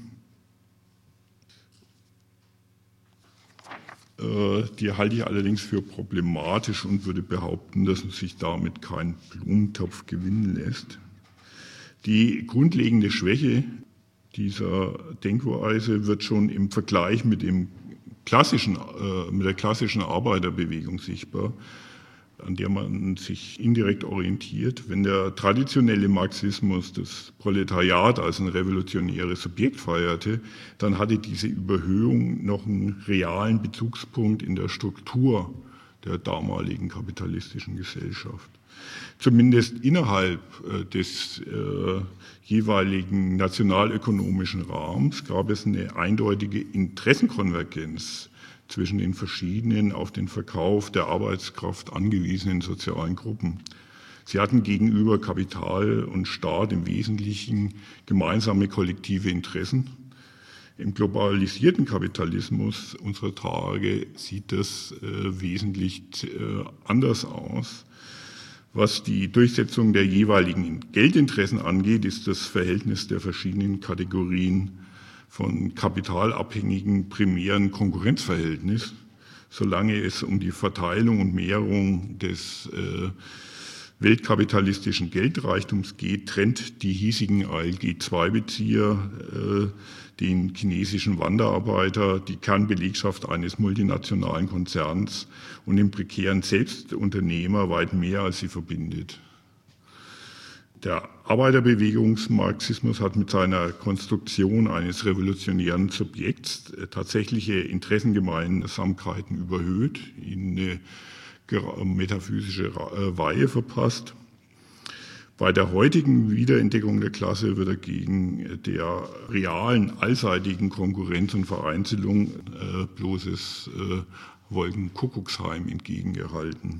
äh, die halte ich allerdings für problematisch und würde behaupten, dass sich damit kein Blumentopf gewinnen lässt. Die grundlegende Schwäche dieser Denkweise wird schon im Vergleich mit, dem klassischen, äh, mit der klassischen Arbeiterbewegung sichtbar, an der man sich indirekt orientiert. Wenn der traditionelle Marxismus das Proletariat als ein revolutionäres Subjekt feierte, dann hatte diese Überhöhung noch einen realen Bezugspunkt in der Struktur der damaligen kapitalistischen Gesellschaft. Zumindest innerhalb äh, des äh, jeweiligen nationalökonomischen Rahmens gab es eine eindeutige Interessenkonvergenz zwischen den verschiedenen auf den Verkauf der Arbeitskraft angewiesenen sozialen Gruppen. Sie hatten gegenüber Kapital und Staat im Wesentlichen gemeinsame kollektive Interessen. Im globalisierten Kapitalismus unserer Tage sieht das äh, wesentlich äh, anders aus. Was die Durchsetzung der jeweiligen Geldinteressen angeht, ist das Verhältnis der verschiedenen Kategorien von kapitalabhängigen primären Konkurrenzverhältnis, solange es um die Verteilung und Mehrung des äh, weltkapitalistischen Geldreichtums geht, trennt die hiesigen A L G zwei Bezieher äh, den chinesischen Wanderarbeiter, die Kernbelegschaft eines multinationalen Konzerns und den prekären Selbstunternehmer weit mehr, als sie verbindet. Der Arbeiterbewegungsmarxismus hat mit seiner Konstruktion eines revolutionären Subjekts tatsächliche Interessengemeinsamkeiten überhöht, ihnen eine metaphysische Weihe verpasst. Bei der heutigen Wiederentdeckung der Klasse wird dagegen der realen, allseitigen Konkurrenz und Vereinzelung äh, bloßes äh, Wolkenkuckucksheim entgegengehalten.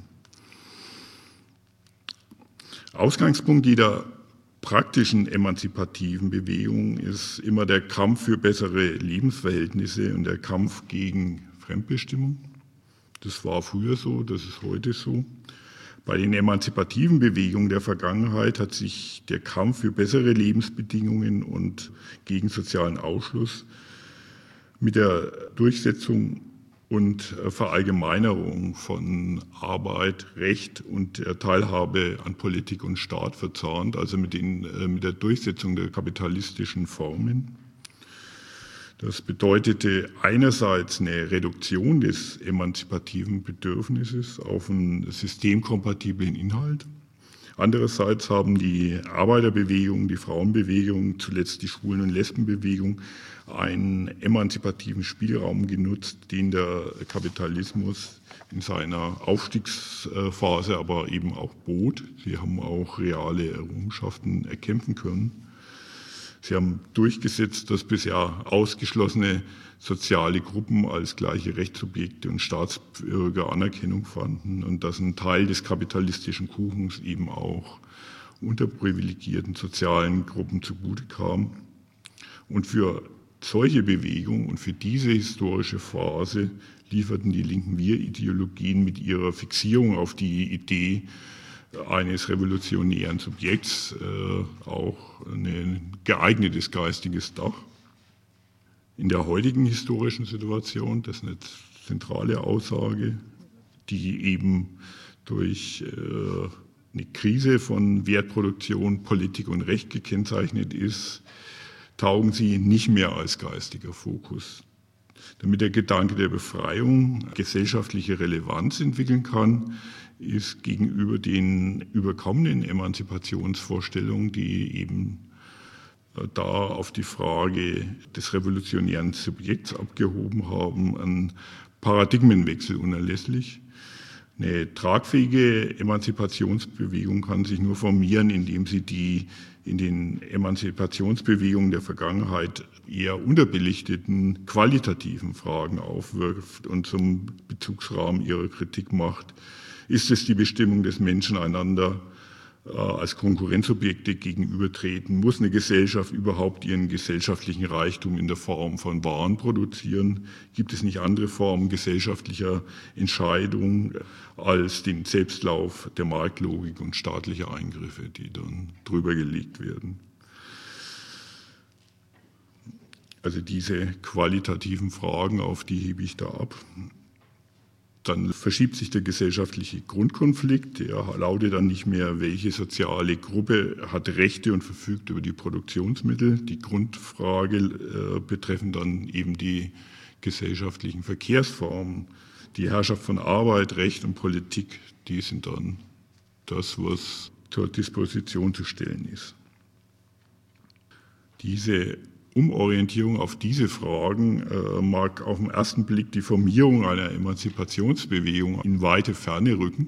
Ausgangspunkt jeder praktischen emanzipativen Bewegung ist immer der Kampf für bessere Lebensverhältnisse und der Kampf gegen Fremdbestimmung. Das war früher so, das ist heute so. Bei den emanzipativen Bewegungen der Vergangenheit hat sich der Kampf für bessere Lebensbedingungen und gegen sozialen Ausschluss mit der Durchsetzung und Verallgemeinerung von Arbeit, Recht und der Teilhabe an Politik und Staat verzahnt, also mit, den, mit der Durchsetzung der kapitalistischen Formen. Das bedeutete einerseits eine Reduktion des emanzipativen Bedürfnisses auf einen systemkompatiblen Inhalt. Andererseits haben die Arbeiterbewegung, die Frauenbewegung, zuletzt die Schwulen- und Lesbenbewegung einen emanzipativen Spielraum genutzt, den der Kapitalismus in seiner Aufstiegsphase aber eben auch bot. Sie haben auch reale Errungenschaften erkämpfen können. Sie haben durchgesetzt, dass bisher ausgeschlossene soziale Gruppen als gleiche Rechtssubjekte und Staatsbürger Anerkennung fanden und dass ein Teil des kapitalistischen Kuchens eben auch unterprivilegierten sozialen Gruppen zugute kam. Und für solche Bewegung und für diese historische Phase lieferten die linken Wir-Ideologien mit ihrer Fixierung auf die Idee eines revolutionären Subjekts äh, auch ein geeignetes geistiges Dach. In der heutigen historischen Situation, das ist eine zentrale Aussage, die eben durch äh, eine Krise von Wertproduktion, Politik und Recht gekennzeichnet ist, taugen sie nicht mehr als geistiger Fokus. Damit der Gedanke der Befreiung gesellschaftliche Relevanz entwickeln kann, ist gegenüber den überkommenen Emanzipationsvorstellungen, die eben da auf die Frage des revolutionären Subjekts abgehoben haben, ein Paradigmenwechsel unerlässlich. Eine tragfähige Emanzipationsbewegung kann sich nur formieren, indem sie die in den Emanzipationsbewegungen der Vergangenheit eher unterbelichteten qualitativen Fragen aufwirft und zum Bezugsrahmen ihrer Kritik macht. Ist es die Bestimmung des Menschen, einander äh, als Konkurrenzobjekte gegenübertreten? Muss eine Gesellschaft überhaupt ihren gesellschaftlichen Reichtum in der Form von Waren produzieren? Gibt es nicht andere Formen gesellschaftlicher Entscheidung als den Selbstlauf der Marktlogik und staatliche Eingriffe, die dann drüber gelegt werden? Also diese qualitativen Fragen, auf die hebe ich da ab. Dann verschiebt sich der gesellschaftliche Grundkonflikt. Der lautet dann nicht mehr, welche soziale Gruppe hat Rechte und verfügt über die Produktionsmittel. Die Grundfrage äh, betreffen dann eben die gesellschaftlichen Verkehrsformen. Die Herrschaft von Arbeit, Recht und Politik, die sind dann das, was zur Disposition zu stellen ist. Diese Umorientierung auf diese Fragen äh, mag auf den ersten Blick die Formierung einer Emanzipationsbewegung in weite Ferne rücken.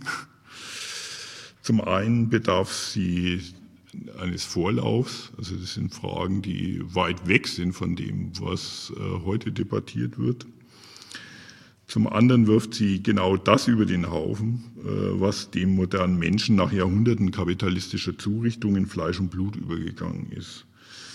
Zum einen bedarf sie eines Vorlaufs, also das sind Fragen, die weit weg sind von dem, was äh, heute debattiert wird. Zum anderen wirft sie genau das über den Haufen, äh, was dem modernen Menschen nach Jahrhunderten kapitalistischer Zurichtung in Fleisch und Blut übergegangen ist.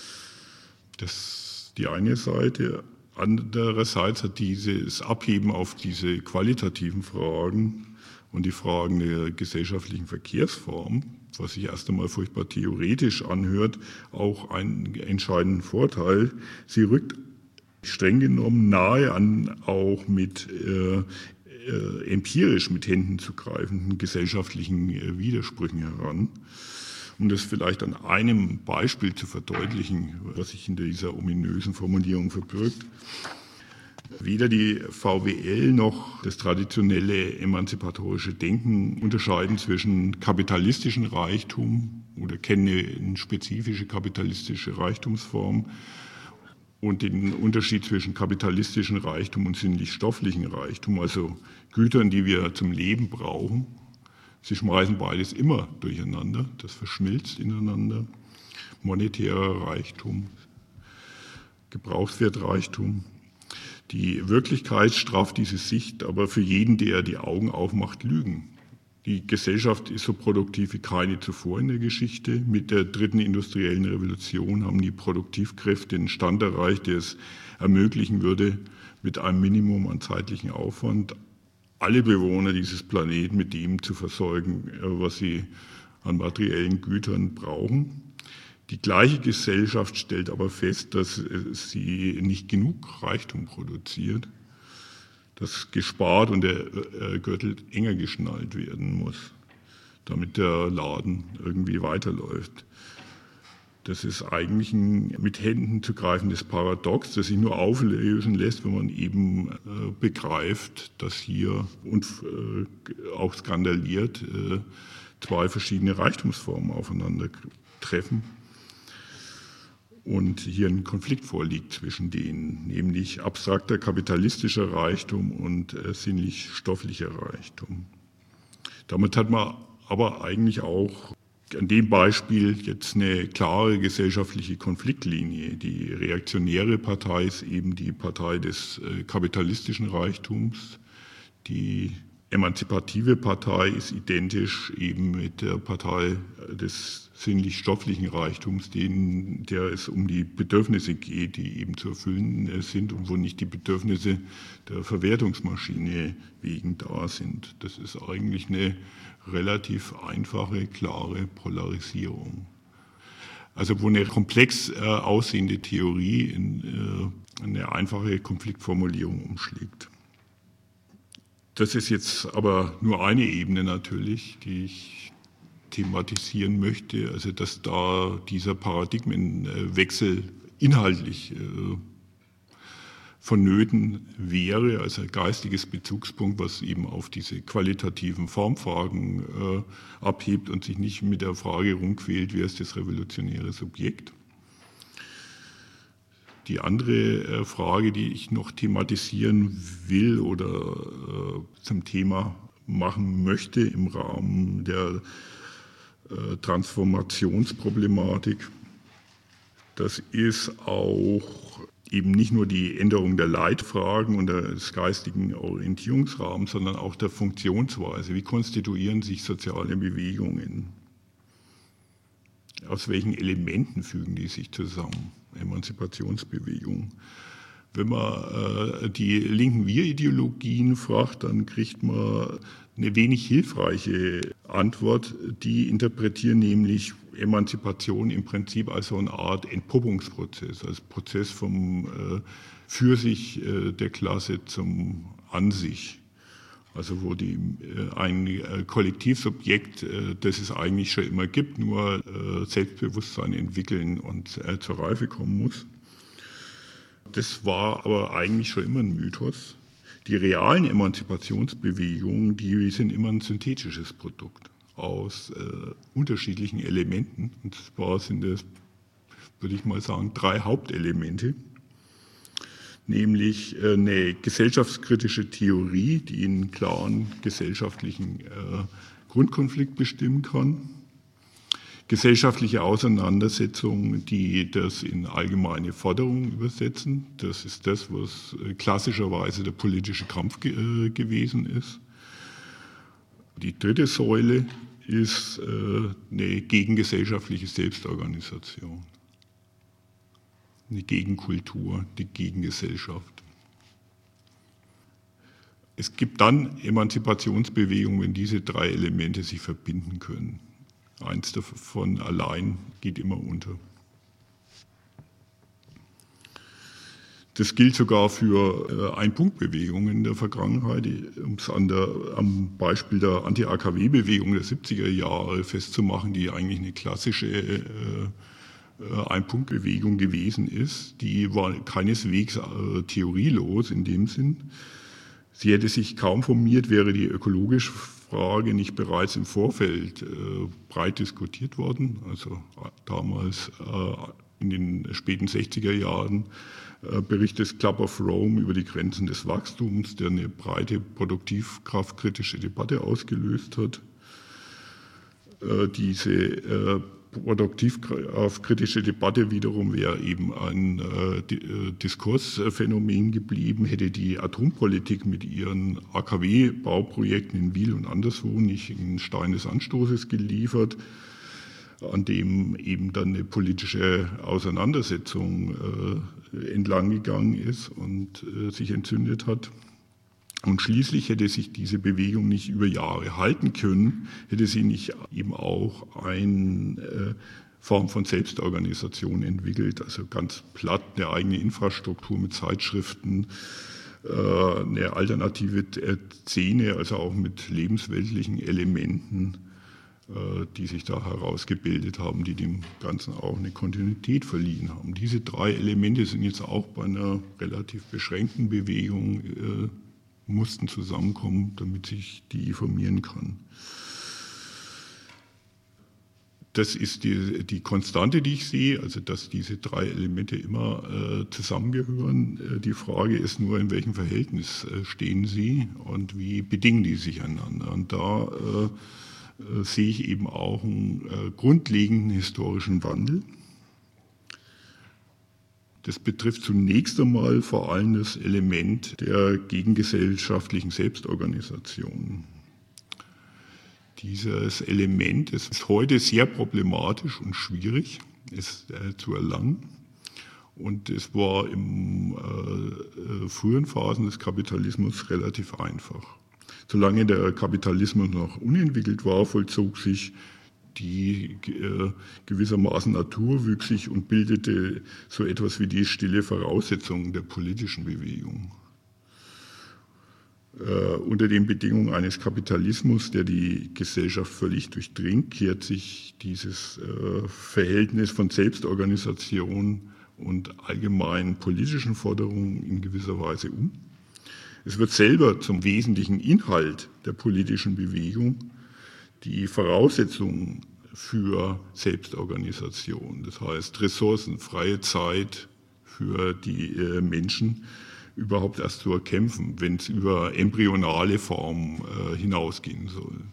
Das ist die eine Seite. Andererseits hat dieses Abheben auf diese qualitativen Fragen und die Fragen der gesellschaftlichen Verkehrsform, was sich erst einmal furchtbar theoretisch anhört, auch einen entscheidenden Vorteil. Sie rückt streng genommen nahe an auch mit äh, äh, empirisch mit Händen zu greifenden gesellschaftlichen äh, Widersprüchen heran. Um das vielleicht an einem Beispiel zu verdeutlichen, was sich hinter dieser ominösen Formulierung verbirgt. Weder die V W L noch das traditionelle emanzipatorische Denken unterscheiden zwischen kapitalistischem Reichtum oder kennen eine spezifische kapitalistische Reichtumsform und den Unterschied zwischen kapitalistischem Reichtum und sinnlich-stofflichem Reichtum, also Gütern, die wir zum Leben brauchen. Sie schmeißen beides immer durcheinander, das verschmilzt ineinander. Monetärer Reichtum, Gebrauchswertreichtum. Die Wirklichkeit straft diese Sicht aber für jeden, der die Augen aufmacht, Lügen. Die Gesellschaft ist so produktiv wie keine zuvor in der Geschichte. Mit der dritten industriellen Revolution haben die Produktivkräfte den Stand erreicht, der es ermöglichen würde, mit einem Minimum an zeitlichen Aufwand alle Bewohner dieses Planeten mit dem zu versorgen, was sie an materiellen Gütern brauchen. Die gleiche Gesellschaft stellt aber fest, dass sie nicht genug Reichtum produziert, dass gespart und der Gürtel enger geschnallt werden muss, damit der Laden irgendwie weiterläuft. Das ist eigentlich ein mit Händen zu greifendes Paradox, das sich nur auflösen lässt, wenn man eben äh, begreift, dass hier und äh, auch skandaliert äh, zwei verschiedene Reichtumsformen aufeinandertreffen und hier ein Konflikt vorliegt zwischen denen, nämlich abstrakter kapitalistischer Reichtum und äh, sinnlich-stofflicher Reichtum. Damit hat man aber eigentlich auch an dem Beispiel jetzt eine klare gesellschaftliche Konfliktlinie. Die reaktionäre Partei ist eben die Partei des kapitalistischen Reichtums, die emanzipative Partei ist identisch eben mit der Partei des sinnlich-stofflichen Reichtums, in der es um die Bedürfnisse geht, die eben zu erfüllen sind und wo nicht die Bedürfnisse der Verwertungsmaschine wegen da sind. Das ist eigentlich eine relativ einfache, klare Polarisierung. Also wo eine komplex äh, aussehende Theorie in äh, eine einfache Konfliktformulierung umschlägt. Das ist jetzt aber nur eine Ebene natürlich, die ich thematisieren möchte, also dass da dieser Paradigmenwechsel inhaltlich äh, vonnöten wäre, also ein geistiges Bezugspunkt, was eben auf diese qualitativen Formfragen äh, abhebt und sich nicht mit der Frage rumquält, wer ist das revolutionäre Subjekt. Die andere äh, Frage, die ich noch thematisieren will oder äh, zum Thema machen möchte im Rahmen der äh, Transformationsproblematik, das ist auch eben nicht nur die Änderung der Leitfragen und des geistigen Orientierungsrahmens, sondern auch der Funktionsweise. Wie konstituieren sich soziale Bewegungen? Aus welchen Elementen fügen die sich zusammen? Emanzipationsbewegung. Wenn man äh, die linken Wir-Ideologien fragt, dann kriegt man eine wenig hilfreiche Antwort. Die interpretieren nämlich Emanzipation im Prinzip als so eine Art Entpuppungsprozess, als Prozess vom äh, Für sich äh, der Klasse zum An sich. Also wo die, äh, ein äh, Kollektivsubjekt, äh, das es eigentlich schon immer gibt, nur äh, Selbstbewusstsein entwickeln und äh, zur Reife kommen muss. Das war aber eigentlich schon immer ein Mythos. Die realen Emanzipationsbewegungen, die sind immer ein synthetisches Produkt aus äh, unterschiedlichen Elementen. Und zwar sind das, würde ich mal sagen, drei Hauptelemente. Nämlich äh, eine gesellschaftskritische Theorie, die einen klaren gesellschaftlichen äh, Grundkonflikt bestimmen kann. Gesellschaftliche Auseinandersetzungen, die das in allgemeine Forderungen übersetzen. Das ist das, was klassischerweise der politische Kampf ge äh, gewesen ist. Die dritte Säule ist äh, eine gegengesellschaftliche Selbstorganisation. Eine Gegenkultur, die Gegengesellschaft. Es gibt dann Emanzipationsbewegungen, wenn diese drei Elemente sich verbinden können. Eins davon allein geht immer unter. Das gilt sogar für Ein-Punkt-Bewegungen in der Vergangenheit, um es an der, am Beispiel der Anti-A K W-Bewegung der siebziger Jahre festzumachen, die eigentlich eine klassische äh, Ein-Punkt-Bewegung gewesen ist. Die war keineswegs äh, theorielos in dem Sinn. Sie hätte sich kaum formiert, wäre die ökologische Frage nicht bereits im Vorfeld äh, breit diskutiert worden. Also äh, damals äh, in den späten sechziger Jahren äh, Bericht des Club of Rome über die Grenzen des Wachstums, der eine breite produktivkraftkritische Debatte ausgelöst hat. Äh, diese äh, produktivkraftkritische Debatte wiederum wäre eben ein äh, Diskursphänomen geblieben, hätte die Atompolitik mit ihren A K W-Bauprojekten in Wiel und anderswo nicht einen Stein des Anstoßes geliefert, an dem eben dann eine politische Auseinandersetzung äh, entlang gegangen ist und äh, sich entzündet hat. Und schließlich hätte sich diese Bewegung nicht über Jahre halten können, hätte sie nicht eben auch eine äh, Form von Selbstorganisation entwickelt, also ganz platt eine eigene Infrastruktur mit Zeitschriften, äh, eine alternative Szene, also auch mit lebensweltlichen Elementen, äh, die sich da herausgebildet haben, die dem Ganzen auch eine Kontinuität verliehen haben. Diese drei Elemente sind jetzt auch bei einer relativ beschränkten Bewegung äh, mussten zusammenkommen, damit sich die formieren kann. Das ist die, die Konstante, die ich sehe, also dass diese drei Elemente immer äh, zusammengehören. Äh, die Frage ist nur, in welchem Verhältnis äh, stehen sie und wie bedingen die sich einander. Und da äh, äh, sehe ich eben auch einen äh, grundlegenden historischen Wandel. Das betrifft zunächst einmal vor allem das Element der gegengesellschaftlichen Selbstorganisation. Dieses Element ist heute sehr problematisch und schwierig, es äh, zu erlangen. Und es war in äh, frühen Phasen des Kapitalismus relativ einfach. Solange der Kapitalismus noch unentwickelt war, vollzog sich die äh, gewissermaßen naturwüchsig und bildete so etwas wie die stille Voraussetzung der politischen Bewegung. Äh, unter den Bedingungen eines Kapitalismus, der die Gesellschaft völlig durchdringt, kehrt sich dieses äh, Verhältnis von Selbstorganisation und allgemeinen politischen Forderungen in gewisser Weise um. Es wird selber zum wesentlichen Inhalt der politischen Bewegung die Voraussetzungen für Selbstorganisation, das heißt Ressourcen, freie Zeit für die äh, Menschen überhaupt erst zu erkämpfen, wenn es über embryonale Formen äh, hinausgehen soll.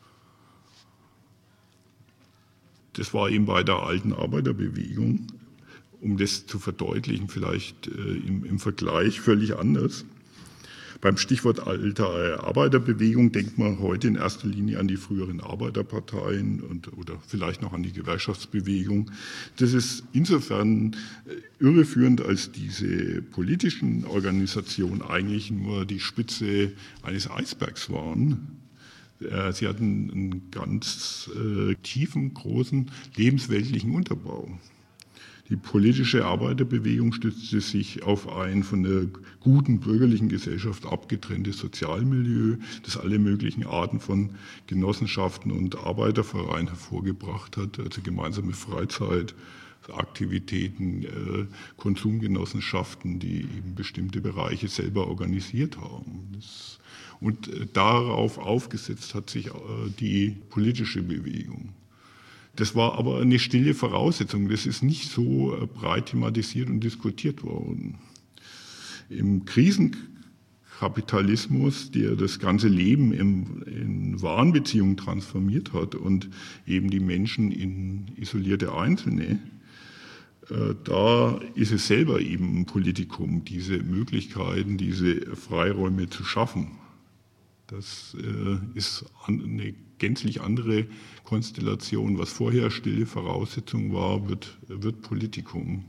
Das war eben bei der alten Arbeiterbewegung, um das zu verdeutlichen, vielleicht äh, im, im Vergleich völlig anders. Beim Stichwort alte Arbeiterbewegung denkt man heute in erster Linie an die früheren Arbeiterparteien und, oder vielleicht noch an die Gewerkschaftsbewegung. Das ist insofern irreführend, als diese politischen Organisationen eigentlich nur die Spitze eines Eisbergs waren. Sie hatten einen ganz äh, tiefen, großen, lebensweltlichen Unterbau. Die politische Arbeiterbewegung stützte sich auf ein von der guten bürgerlichen Gesellschaft abgetrenntes Sozialmilieu, das alle möglichen Arten von Genossenschaften und Arbeitervereinen hervorgebracht hat, also gemeinsame Freizeit, Aktivitäten, äh, Konsumgenossenschaften, die eben bestimmte Bereiche selber organisiert haben. Das, und äh, darauf aufgesetzt hat sich äh, die politische Bewegung. Das war aber eine stille Voraussetzung. Das ist nicht so breit thematisiert und diskutiert worden. Im Krisenkapitalismus, der das ganze Leben in, in Warenbeziehungen transformiert hat und eben die Menschen in isolierte Einzelne, äh, da ist es selber eben ein Politikum, diese Möglichkeiten, diese Freiräume zu schaffen. Das äh, ist eine gänzlich andere Konstellation. Was vorher stille Voraussetzung war, wird, wird Politikum.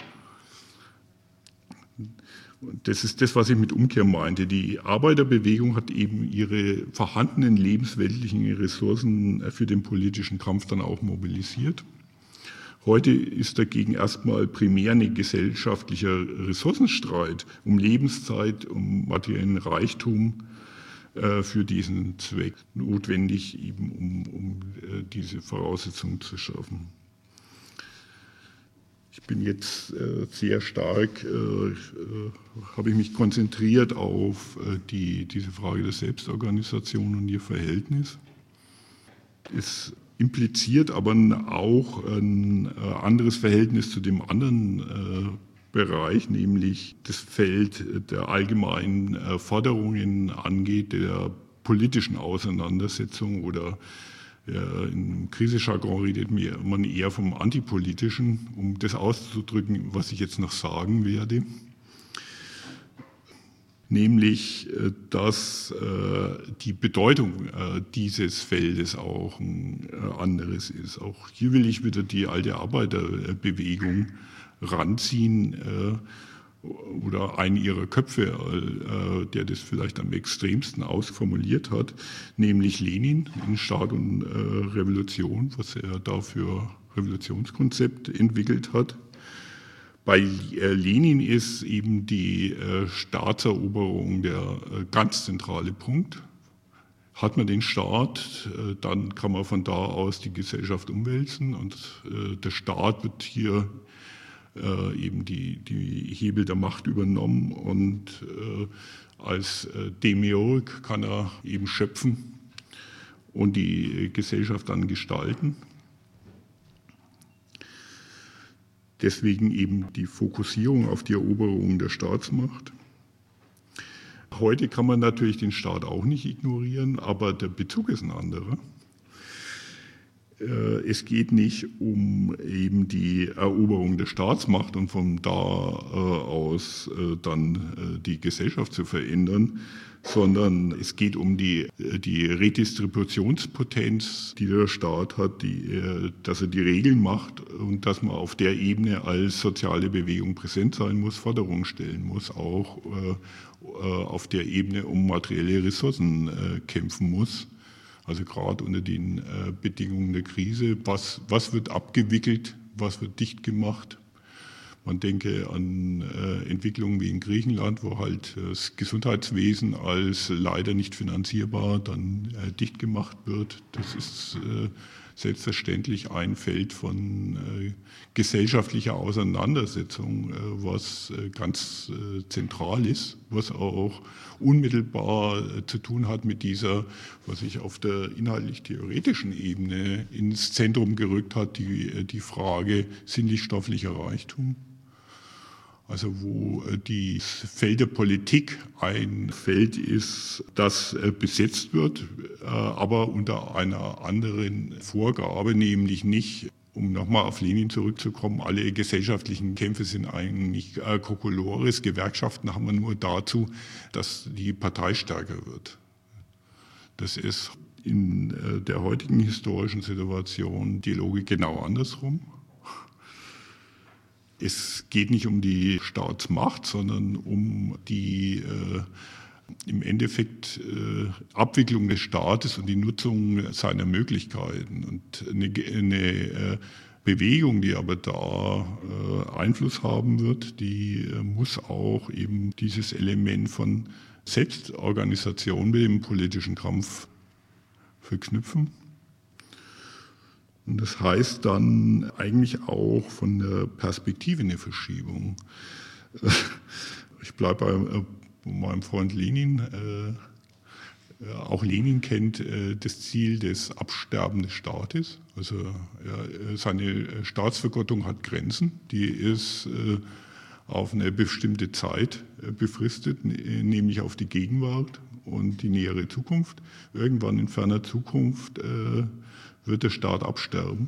Das ist das, was ich mit Umkehr meinte. Die Arbeiterbewegung hat eben ihre vorhandenen lebensweltlichen Ressourcen für den politischen Kampf dann auch mobilisiert. Heute ist dagegen erstmal primär ein gesellschaftlicher Ressourcenstreit um Lebenszeit, um materiellen Reichtum für diesen Zweck notwendig, eben um, um diese Voraussetzungen zu schaffen. Ich bin jetzt äh, sehr stark, äh, habe ich mich konzentriert auf äh, die, diese Frage der Selbstorganisation und ihr Verhältnis. Es impliziert aber auch ein äh, anderes Verhältnis zu dem anderen äh, Bereich, nämlich das Feld der allgemeinen Forderungen angeht, der politischen Auseinandersetzung oder ja, im Krisenjargon redet man eher vom Antipolitischen, um das auszudrücken, was ich jetzt noch sagen werde. Nämlich, dass die Bedeutung dieses Feldes auch ein anderes ist. Auch hier will ich wieder die alte Arbeiterbewegung ranziehen äh, oder einen ihrer Köpfe, äh, der das vielleicht am extremsten ausformuliert hat, nämlich Lenin in Staat und äh, Revolution, was er da für Revolutionskonzept entwickelt hat. Bei äh, Lenin ist eben die äh, Staatseroberung der äh, ganz zentrale Punkt. Hat man den Staat, äh, dann kann man von da aus die Gesellschaft umwälzen und äh, der Staat wird hier Äh, eben die, die Hebel der Macht übernommen und äh, als äh, Demiurg kann er eben schöpfen und die Gesellschaft dann gestalten. Deswegen eben die Fokussierung auf die Eroberung der Staatsmacht. Heute kann man natürlich den Staat auch nicht ignorieren, aber der Bezug ist ein anderer. Es geht nicht um eben die Eroberung der Staatsmacht und von da aus dann die Gesellschaft zu verändern, sondern es geht um die, die Redistributionspotenz, die der Staat hat, die, dass er die Regeln macht und dass man auf der Ebene als soziale Bewegung präsent sein muss, Forderungen stellen muss, auch auf der Ebene um materielle Ressourcen kämpfen muss. Also gerade unter den äh, Bedingungen der Krise, was, was wird abgewickelt, was wird dicht gemacht. Man denke an äh, Entwicklungen wie in Griechenland, wo halt das Gesundheitswesen als leider nicht finanzierbar dann äh, dicht gemacht wird. Das ist äh, selbstverständlich ein Feld von äh, gesellschaftlicher Auseinandersetzung, äh, was äh, ganz äh, zentral ist, was auch unmittelbar äh, zu tun hat mit dieser, was sich auf der inhaltlich-theoretischen Ebene ins Zentrum gerückt hat, die, äh, die Frage sinnlich-stofflicher Reichtum. Also wo die Feld der Politik ein Feld ist, das besetzt wird, aber unter einer anderen Vorgabe, nämlich nicht, um nochmal auf Lenin zurückzukommen, alle gesellschaftlichen Kämpfe sind eigentlich Kokolores. Gewerkschaften haben wir nur dazu, dass die Partei stärker wird. Das ist in der heutigen historischen Situation die Logik genau andersrum. Es geht nicht um die Staatsmacht, sondern um die äh, im Endeffekt äh, Abwicklung des Staates und die Nutzung seiner Möglichkeiten. Und eine, eine äh, Bewegung, die aber da äh, Einfluss haben wird, die äh, muss auch eben dieses Element von Selbstorganisation mit dem politischen Kampf verknüpfen. Und das heißt dann eigentlich auch von der Perspektive eine Verschiebung. Ich bleibe bei meinem Freund Lenin. Auch Lenin kennt das Ziel des Absterben des Staates. Also ja, seine Staatsvergottung hat Grenzen. Die ist auf eine bestimmte Zeit befristet, nämlich auf die Gegenwart und die nähere Zukunft. Irgendwann in ferner Zukunft wird der Staat absterben.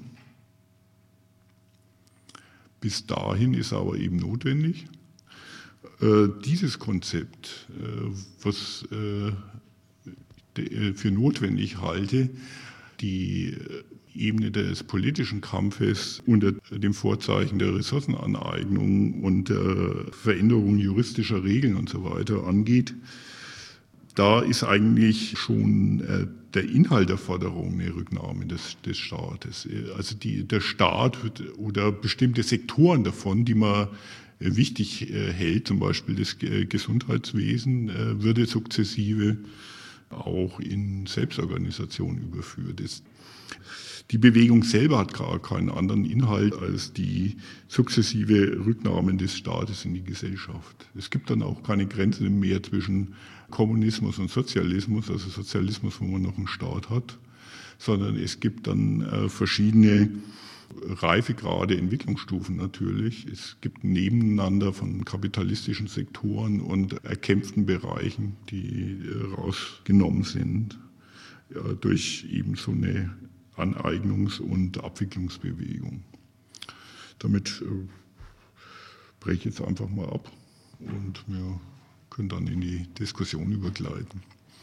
Bis dahin ist er aber eben notwendig. Äh, dieses Konzept, äh, was äh, de, für notwendig halte, die Ebene des politischen Kampfes unter dem Vorzeichen der Ressourcenaneignung und der Veränderung juristischer Regeln und so weiter angeht, da ist eigentlich schon äh, der Inhalt der Forderung eine Rücknahme des, des Staates. Also die, der Staat wird, oder bestimmte Sektoren davon, die man äh, wichtig äh, hält, zum Beispiel das äh, Gesundheitswesen, äh, würde sukzessive auch in Selbstorganisation überführt. Das, die Bewegung selber hat gar keinen anderen Inhalt als die sukzessive Rücknahme des Staates in die Gesellschaft. Es gibt dann auch keine Grenze mehr zwischen Kommunismus und Sozialismus, also Sozialismus, wo man noch einen Staat hat, sondern es gibt dann äh, verschiedene Reifegrade, Entwicklungsstufen natürlich. Es gibt Nebeneinander von kapitalistischen Sektoren und erkämpften Bereichen, die äh, rausgenommen sind, ja, durch eben so eine Aneignungs- und Abwicklungsbewegung. Damit äh, breche ich jetzt einfach mal ab und wir können dann in die Diskussion übergleiten.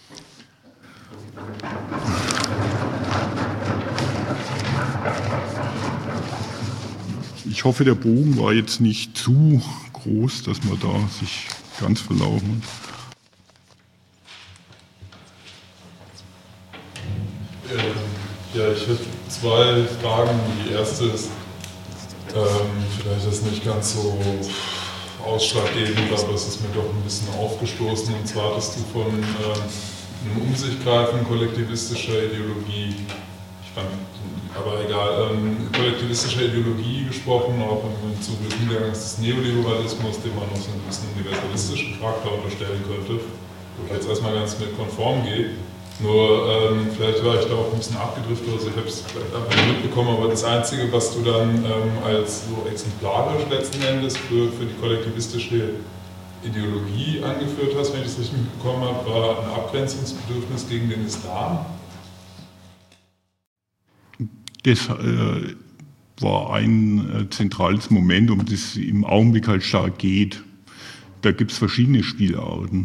Ich hoffe, der Bogen war jetzt nicht zu groß, dass man da sich ganz verlaufen. Ja, ich hätte zwei Fragen. Die erste ist, ähm, vielleicht ist es nicht ganz so ausschlaggebend, aber es ist mir doch ein bisschen aufgestoßen. Und zwar hattest du von ähm, einem Umsichgreifen kollektivistischer Ideologie, ich fand, aber egal, ähm, kollektivistischer Ideologie gesprochen, auch im Zuge des Niedergangs des Neoliberalismus, dem man noch so ein bisschen universalistischen Charakter unterstellen könnte, wo ich jetzt erstmal ganz mit konform gehe. Nur ähm, vielleicht war ich da auch ein bisschen abgedriftet, also ich habe es vielleicht einfach nicht mitbekommen, aber das Einzige, was du dann ähm, als so exemplarisch letzten Endes für, für die kollektivistische Ideologie angeführt hast, wenn ich das richtig mitbekommen habe, war ein Abgrenzungsbedürfnis gegen den Islam. Das äh, war ein äh, zentrales Moment, um das es im Augenblick halt stark geht. Da gibt es verschiedene Spielarten.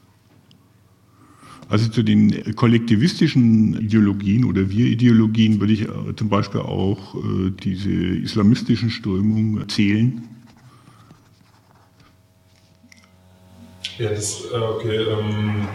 Also zu den kollektivistischen Ideologien oder Wir-Ideologien würde ich äh, zum Beispiel auch äh, diese islamistischen Strömungen zählen. Ja, das, äh, okay, ähm,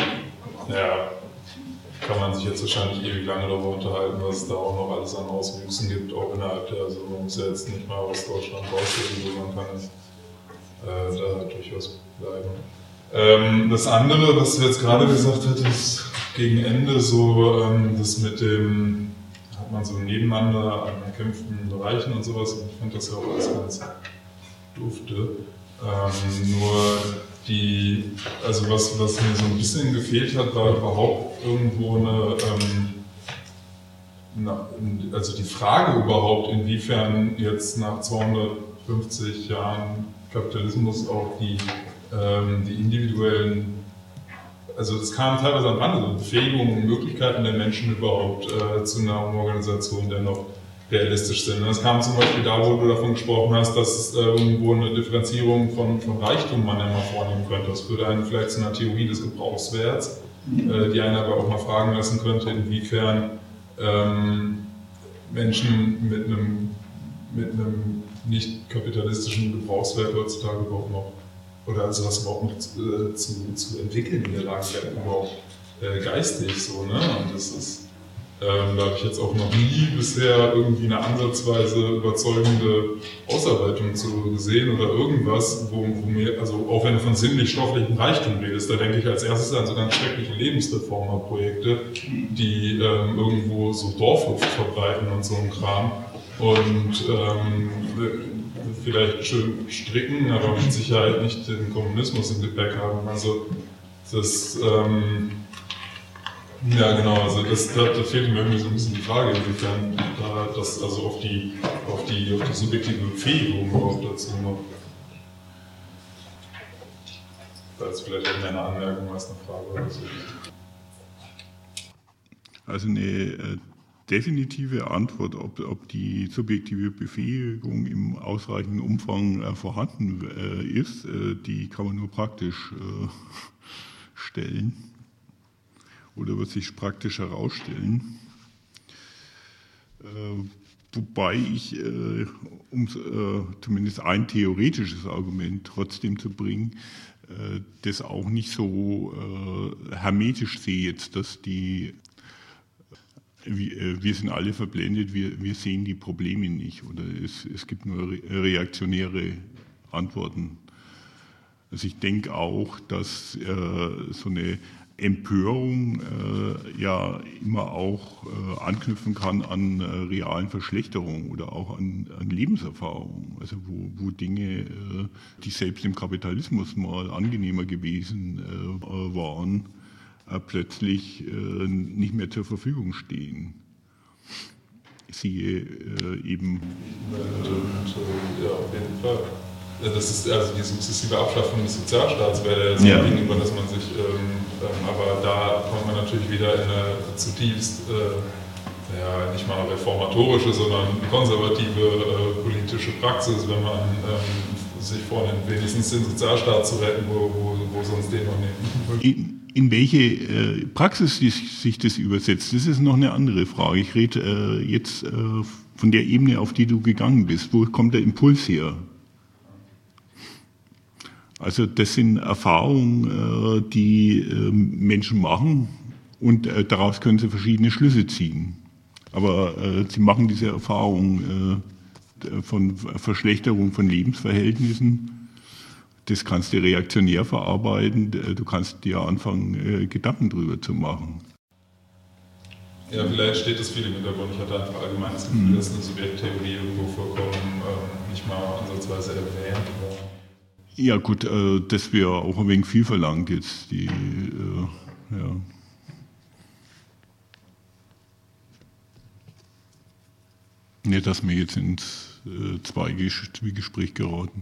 ja, kann man sich jetzt wahrscheinlich ewig lange darüber unterhalten, was es da auch noch alles an Auswüchsen gibt, auch innerhalb der, also man muss ja jetzt nicht mal aus Deutschland rausgehen, sondern kann äh, da durchaus bleiben. Ähm, das andere, was du jetzt gerade gesagt hattest, gegen Ende so, ähm, das mit dem, hat man so nebeneinander an erkämpften Bereichen und sowas, und ich fand das ja auch alles ganz dufte. Ähm, nur die, also was, was mir so ein bisschen gefehlt hat, war überhaupt irgendwo eine, ähm, na, also die Frage überhaupt, inwiefern jetzt nach zweihundertfünfzig Jahren Kapitalismus auch die, ähm, die individuellen, also es kam teilweise am Rande, so Befähigungen und Möglichkeiten der Menschen überhaupt äh, zu einer Organisation dennoch realistisch sind. Es kam zum Beispiel da, wo du davon gesprochen hast, dass äh, irgendwo eine Differenzierung von, von Reichtum man immer vornehmen könnte. Das würde einen vielleicht zu einer Theorie des Gebrauchswerts, äh, die einen aber auch mal fragen lassen könnte, inwiefern ähm, Menschen mit einem, mit einem nicht kapitalistischen Gebrauchswert heutzutage überhaupt noch, oder also was überhaupt noch zu, zu, zu entwickeln in der Lage werden, überhaupt äh, geistig so, ne? Und das ist Ähm, da habe ich jetzt auch noch nie bisher irgendwie eine ansatzweise überzeugende Ausarbeitung zu gesehen oder irgendwas, wo, wo mir, also auch wenn du von sinnlich-stofflichem Reichtum redest, da denke ich als erstes an so ganz schreckliche Lebensreformerprojekte, die ähm, irgendwo so Dorfluft verbreiten und so ein Kram und ähm, vielleicht schön stricken, aber mit Sicherheit nicht den Kommunismus im Gepäck haben. Also das ähm, ja, genau, also das, da, da fehlt mir irgendwie so ein bisschen die Frage, inwiefern da das also auf die, auf die, auf die subjektive Befähigung überhaupt dazu noch. Das ist vielleicht auch mehr eine Anmerkung als eine Frage oder so. Also eine äh, definitive Antwort, ob, ob die subjektive Befähigung im ausreichenden Umfang äh, vorhanden äh, ist, äh, die kann man nur praktisch äh, stellen. Oder wird sich praktisch herausstellen. Äh, wobei ich, äh, um äh, zumindest ein theoretisches Argument trotzdem zu bringen, äh, das auch nicht so äh, hermetisch sehe jetzt, dass die, wir, wir sind alle verblendet, wir, wir sehen die Probleme nicht oder es, es gibt nur reaktionäre Antworten. Also ich denke auch, dass äh, so eine Empörung äh, ja immer auch äh, anknüpfen kann an äh, realen Verschlechterungen oder auch an, an Lebenserfahrungen, also wo, wo Dinge, äh, die selbst im Kapitalismus mal angenehmer gewesen äh, waren, äh, plötzlich äh, nicht mehr zur Verfügung stehen. Siehe äh, eben. Ja, auf jeden Fall. Das ist also die sukzessive Abschaffung des Sozialstaats wäre das ja. Ding, über das man sich, ähm, ähm, aber da kommt man natürlich wieder in eine zutiefst, äh, ja, nicht mal reformatorische, sondern konservative äh, politische Praxis, wenn man ähm, sich vornimmt, wenigstens den Sozialstaat zu retten, wo, wo, wo sonst den noch nehmen. In, in welche äh, Praxis sich das übersetzt, das ist noch eine andere Frage. Ich rede äh, jetzt äh, von der Ebene, auf die du gegangen bist. Wo kommt der Impuls her? Also das sind Erfahrungen, die Menschen machen und daraus können sie verschiedene Schlüsse ziehen. Aber sie machen diese Erfahrung von Verschlechterung von Lebensverhältnissen. Das kannst du reaktionär verarbeiten. Du kannst dir anfangen, Gedanken drüber zu machen. Ja, vielleicht steht das viel im Hintergrund. Ich hatte einfach allgemein das Gefühl, dass eine Subjekttheorie irgendwo vollkommen ähm, nicht mal ansatzweise erwähnt war. Ja gut, äh, das wäre auch ein wenig viel verlangt jetzt. Die, äh, ja. Nicht, dass wir jetzt ins äh, Zweigespräch geraten.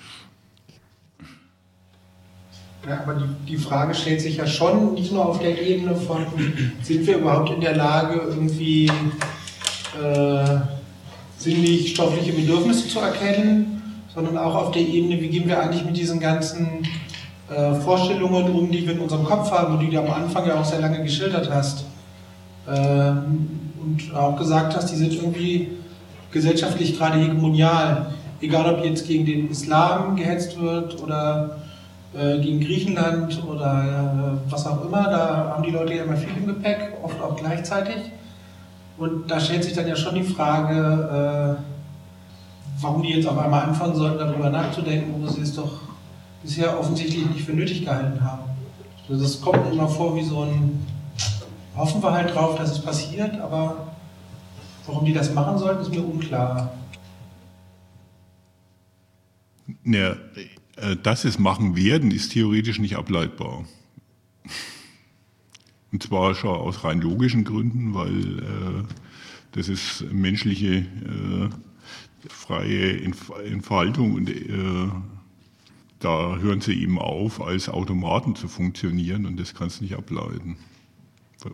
Ja, aber die, die Frage stellt sich ja schon nicht nur auf der Ebene von, sind wir überhaupt in der Lage, irgendwie äh, sinnlich stoffliche Bedürfnisse zu erkennen, sondern auch auf der Ebene, wie gehen wir eigentlich mit diesen ganzen äh, Vorstellungen um, die wir in unserem Kopf haben und die du am Anfang ja auch sehr lange geschildert hast. Ähm, und auch gesagt hast, die sind irgendwie gesellschaftlich gerade hegemonial. Egal, ob jetzt gegen den Islam gehetzt wird oder äh, gegen Griechenland oder äh, was auch immer, da haben die Leute ja immer viel im Gepäck, oft auch gleichzeitig. Und da stellt sich dann ja schon die Frage, äh, warum die jetzt auf einmal anfangen sollten, darüber nachzudenken, wo sie es doch bisher offensichtlich nicht für nötig gehalten haben. Also das kommt immer vor wie so ein, hoffen wir halt drauf, dass es passiert, aber warum die das machen sollten, ist mir unklar. Ja, dass es machen werden, ist theoretisch nicht ableitbar. Und zwar schon aus rein logischen Gründen, weil äh, das ist menschliche äh, freie Entfaltung und äh, da hören sie eben auf, als Automaten zu funktionieren und das kannst du nicht ableiten. So.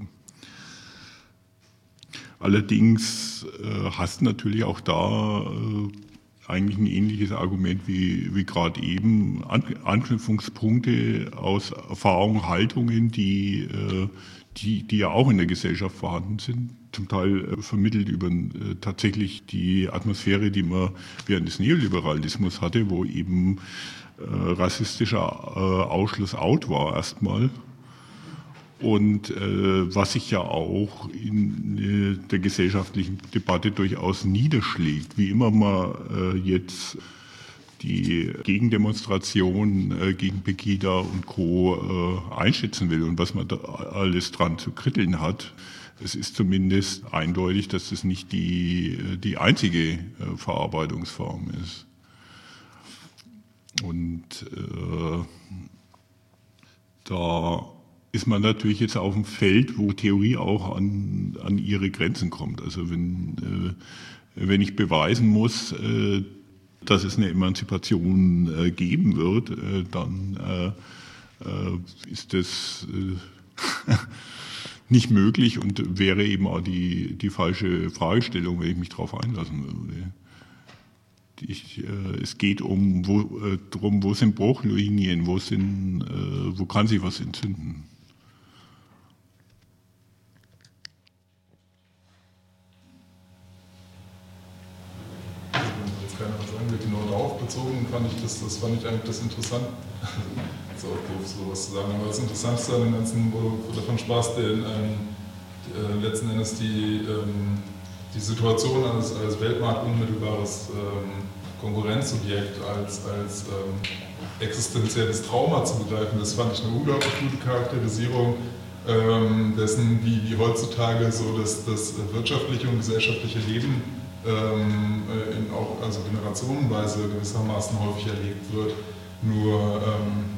Allerdings äh, hast du natürlich auch da äh, eigentlich ein ähnliches Argument wie, wie gerade eben, An Anknüpfungspunkte aus Erfahrungen, Haltungen, die, äh, die, die ja auch in der Gesellschaft vorhanden sind, zum Teil äh, vermittelt über äh, tatsächlich die Atmosphäre, die man während des Neoliberalismus hatte, wo eben äh, rassistischer äh, Ausschluss out war erstmal. Und äh, was sich ja auch in äh, der gesellschaftlichen Debatte durchaus niederschlägt, wie immer man äh, jetzt die Gegendemonstration äh, gegen Pegida und Co. äh, einschätzen will und was man da alles dran zu kritteln hat. Es ist zumindest eindeutig, dass das nicht die, die einzige äh, Verarbeitungsform ist. Und äh, da ist man natürlich jetzt auf dem Feld, wo Theorie auch an, an ihre Grenzen kommt. Also wenn, äh, wenn ich beweisen muss, äh, dass es eine Emanzipation äh, geben wird, äh, dann äh, äh, ist das äh, nicht möglich und wäre eben auch die, die falsche Fragestellung, wenn ich mich darauf einlassen würde. Ich, äh, es geht um wo, äh, darum, wo sind Bruchlinien, wo, sind, äh, wo kann sich was entzünden. Genau darauf bezogen fand ich das, das fand ich eigentlich das interessant. Das ist auch doof, sowas zu sagen, aber das Interessanteste an dem Ganzen, wo du davon sprachst, den, ähm, äh, letzten Endes die, ähm, die Situation als, als weltmarktunmittelbares ähm, Konkurrenzsubjekt, als, als ähm, existenzielles Trauma zu begreifen, das fand ich eine unglaublich gute Charakterisierung ähm, dessen, wie, wie heutzutage so das, das wirtschaftliche und gesellschaftliche Leben Ähm, in auch also generationenweise gewissermaßen häufig erlebt wird. Nur ähm,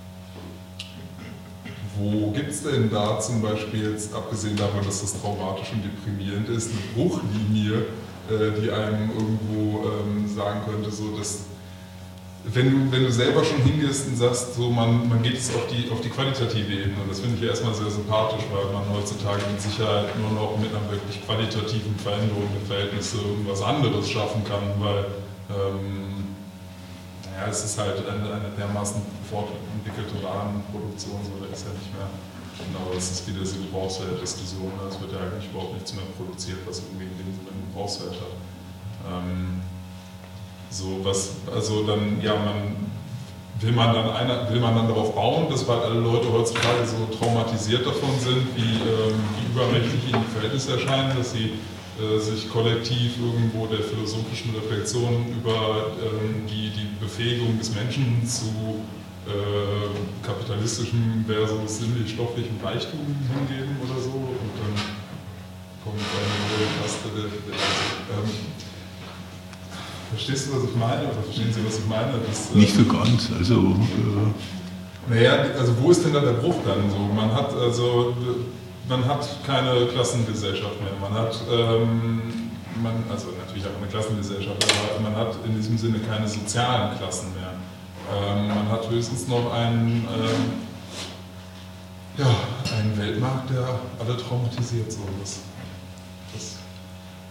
wo gibt es denn da zum Beispiel, jetzt abgesehen davon, dass das traumatisch und deprimierend ist, eine Bruchlinie, äh, die einem irgendwo ähm, sagen könnte, so dass wenn du, wenn du selber schon hingehst und sagst, so man, man geht jetzt auf die, auf die qualitative Ebene, und das finde ich ja erstmal sehr sympathisch, weil man heutzutage mit Sicherheit nur noch mit einer wirklich qualitativen Veränderung der Verhältnisse irgendwas anderes schaffen kann, weil ähm, naja, es ist halt eine, eine dermaßen fortentwickelte Warenproduktion, so da ist ja nicht mehr, genau, das ist wieder so die Gebrauchswertdiskussion, es wird ja eigentlich überhaupt nichts mehr produziert, was irgendwie in dem Sinne einen Gebrauchswert hat. Ähm, So was, also dann, ja, man will man dann einer, will man dann darauf bauen, dass weil alle Leute heutzutage so traumatisiert davon sind, wie, ähm, wie übermächtig ihnen die Verhältnisse erscheinen, dass sie äh, sich kollektiv irgendwo der philosophischen Reflexion über ähm, die, die Befähigung des Menschen zu äh, kapitalistischem versus sinnlich-stofflichem Reichtum hingeben oder so. Und dann kommt eine neue Taste der, der ähm, verstehst du, was ich meine? Oder verstehen Sie, was ich meine? Das, Nicht so ähm, ganz. Also, äh naja, also wo ist denn da der Bruch dann? So, man hat also man hat keine Klassengesellschaft mehr. Man hat ähm, man, also natürlich auch eine Klassengesellschaft, aber man hat in diesem Sinne keine sozialen Klassen mehr. Ähm, man hat höchstens noch einen, ähm, ja, einen Weltmarkt, der alle traumatisiert. So. Das, das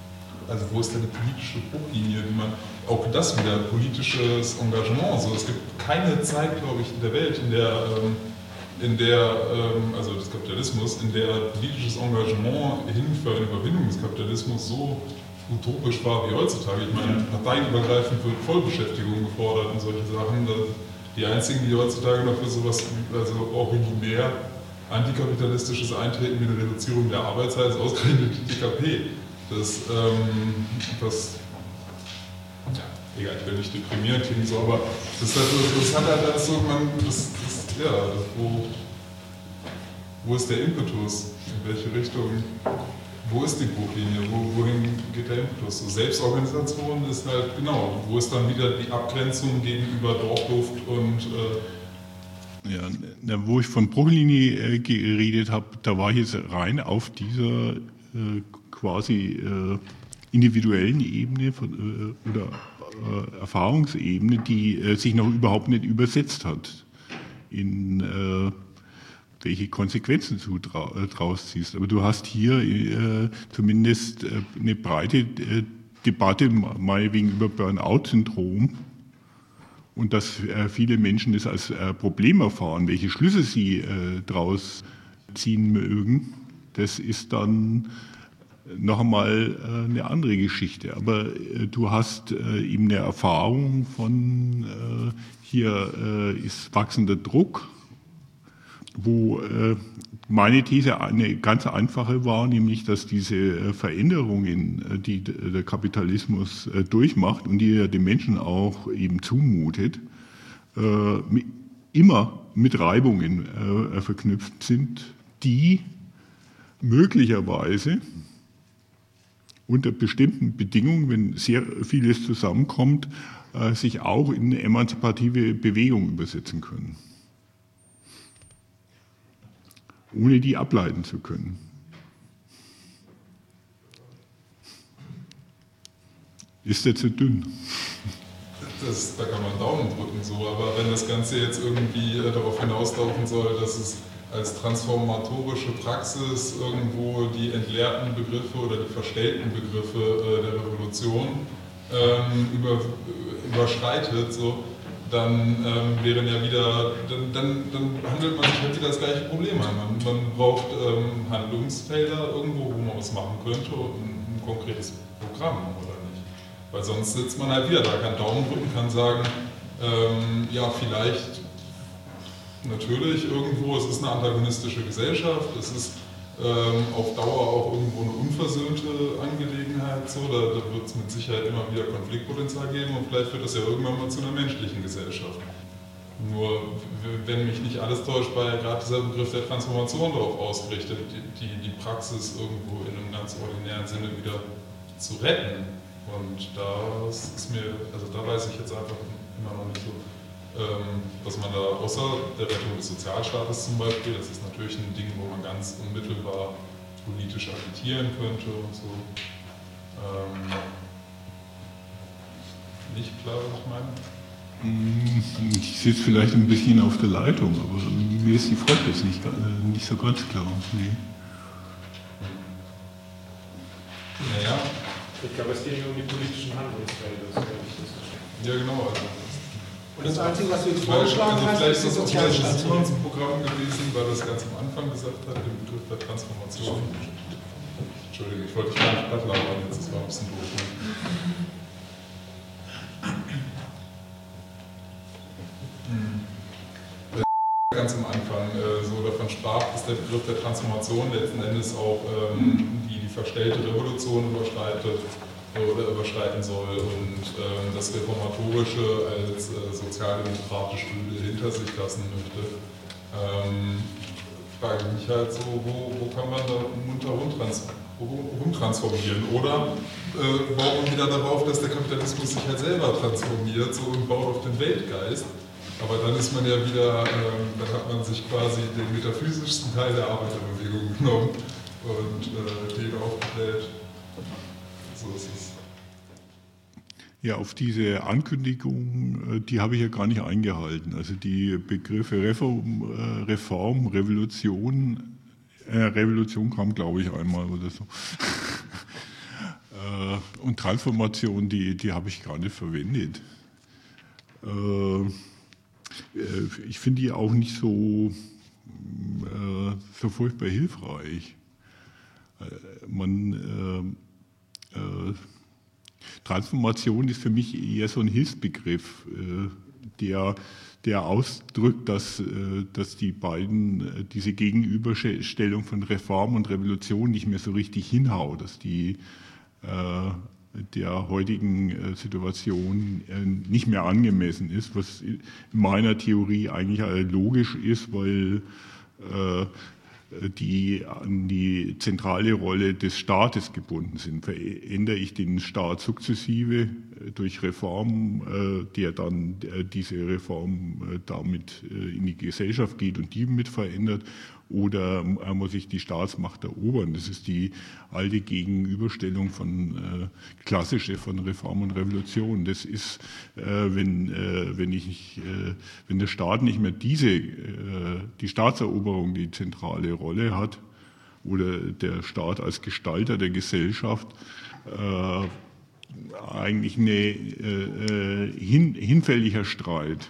also wo ist denn die politische Bruchlinie, wie man, auch das wieder, politisches Engagement, so, es gibt keine Zeit, glaube ich, in der Welt, in der, ähm, in der, ähm, also des Kapitalismus, in der politisches Engagement hin für eine Überwindung des Kapitalismus so utopisch war wie heutzutage. Ich meine, parteiübergreifend wird Vollbeschäftigung gefordert und solche Sachen. Die einzigen, die heutzutage noch für sowas, also originär antikapitalistisches Eintreten wie eine Reduzierung der Arbeitszeit, ist ausgerechnet die D K P. Das, ähm, das, ja, egal, ich will nicht deprimierend klingen, so, aber das, das, das hat halt das so, man, das, das, ja, wo, wo ist der Impetus, in welche Richtung, wo ist die Bruchlinie, wo, wohin geht der Impetus? So, Selbstorganisation ist halt, genau, wo ist dann wieder die Abgrenzung gegenüber Dorfluft und äh, ja, wo ich von Bruchlinie äh, geredet habe, da war ich jetzt rein auf dieser äh, quasi äh, individuellen Ebene von, äh, oder äh, Erfahrungsebene, die äh, sich noch überhaupt nicht übersetzt hat in äh, welche Konsequenzen du dra äh, draus ziehst. Aber du hast hier äh, zumindest äh, eine breite äh, Debatte, mal wegen über Burnout-Syndrom, und dass äh, viele Menschen das als äh, Problem erfahren, welche Schlüsse sie äh, daraus ziehen mögen, das ist dann noch einmal äh, eine andere Geschichte. Aber äh, du hast äh, eben eine Erfahrung von, äh, hier äh, ist wachsender Druck, wo äh, meine These eine ganz einfache war, nämlich, dass diese äh, Veränderungen, äh, die der Kapitalismus äh, durchmacht und die er den Menschen auch eben zumutet, äh, immer mit Reibungen äh, verknüpft sind, die möglicherweise unter bestimmten Bedingungen, wenn sehr vieles zusammenkommt, äh, sich auch in eine emanzipative Bewegung übersetzen können, ohne die ableiten zu können. Ist der zu dünn? Das, da kann man Daumen drücken, so, aber wenn das Ganze jetzt irgendwie äh, darauf hinauslaufen soll, dass es als transformatorische Praxis irgendwo die entleerten Begriffe oder die verstellten Begriffe äh, der Revolution ähm, über, überschreitet, so, dann ähm, wären ja wieder, dann, dann, dann handelt man sich halt wieder das gleiche Problem an. Man, man braucht ähm, Handlungsfelder irgendwo, wo man was machen könnte und ein, ein konkretes Programm, oder nicht? Weil sonst sitzt man halt wieder da, kann Daumen drücken, kann sagen, ähm, ja, vielleicht, natürlich irgendwo, es ist eine antagonistische Gesellschaft, es ist ähm, auf Dauer auch irgendwo eine unversöhnte Angelegenheit, so, da, da wird es mit Sicherheit immer wieder Konfliktpotenzial geben und vielleicht führt das ja irgendwann mal zu einer menschlichen Gesellschaft. Nur, wenn mich nicht alles täuscht, war ja gerade dieser Begriff der Transformation darauf ausgerichtet, die, die, die Praxis irgendwo in einem ganz ordinären Sinne wieder zu retten. Und das ist mir, also da weiß ich jetzt einfach immer noch nicht so, ähm, was man da, außer der Rettung des Sozialstaates zum Beispiel, das ist natürlich ein Ding, wo man ganz unmittelbar politisch agitieren könnte und so. Ähm, nicht klar, was ich meine? Ich sitze vielleicht ein bisschen auf der Leitung, aber mir ist die Frage jetzt nicht, nicht so ganz klar. Nee. Naja. Ich glaube, es geht um die politischen Handlungsfelder. Ja, genau. Also. Und das Einzige, was du jetzt Weil, vorgeschlagen also hast, vielleicht ist ist das das auch das Sozialstaat. Programm gewesen, weil das ganz am Anfang gesagt hat, den Begriff der Transformation. Entschuldigung, ich wollte dich gar nicht platt labern, jetzt ist es ein bisschen doof. Ne? Ganz am Anfang äh, so davon sprach, dass der Begriff der Transformation letzten Endes auch ähm, die, die verstellte Revolution überschreitet oder überschreiten soll und ähm, das Reformatorische als äh, sozialdemokratisch hinter sich lassen möchte. Ähm, frage ich mich halt so, wo, wo kann man da munter rumtrans rumtransformieren? Oder äh, baut man wieder darauf, dass der Kapitalismus sich halt selber transformiert so, und baut auf den Weltgeist? Aber dann ist man ja wieder, ähm, dann hat man sich quasi den metaphysischsten Teil der Arbeiterbewegung genommen und äh, den aufgebläht. So ist es. Ja, auf diese Ankündigung, die habe ich ja gar nicht eingehalten. Also die Begriffe Reform, Reform Revolution, äh, Revolution kam, glaube ich, einmal oder so. äh, und Transformation, die, die habe ich gar nicht verwendet. Äh, ich finde die auch nicht so, äh, so furchtbar hilfreich. Äh, man, äh, äh, Transformation ist für mich eher so ein Hilfsbegriff, äh, der, der ausdrückt, dass, äh, dass die beiden, äh, diese Gegenüberstellung von Reform und Revolution nicht mehr so richtig hinhaut, dass die äh, der heutigen äh, Situation äh, nicht mehr angemessen ist, was in meiner Theorie eigentlich logisch ist, weil äh, die an die zentrale Rolle des Staates gebunden sind. Verändere ich den Staat sukzessive durch Reform, der dann diese Reform damit in die Gesellschaft geht und die mit verändert, oder muss ich die Staatsmacht erobern? Das ist die alte Gegenüberstellung von äh, klassische von Reform und Revolution. Das ist, äh, wenn, äh, wenn, ich, äh, wenn der Staat nicht mehr diese, äh, die Staatseroberung die zentrale Rolle hat, oder der Staat als Gestalter der Gesellschaft, äh, eigentlich ein äh, hin, hinfälliger Streit.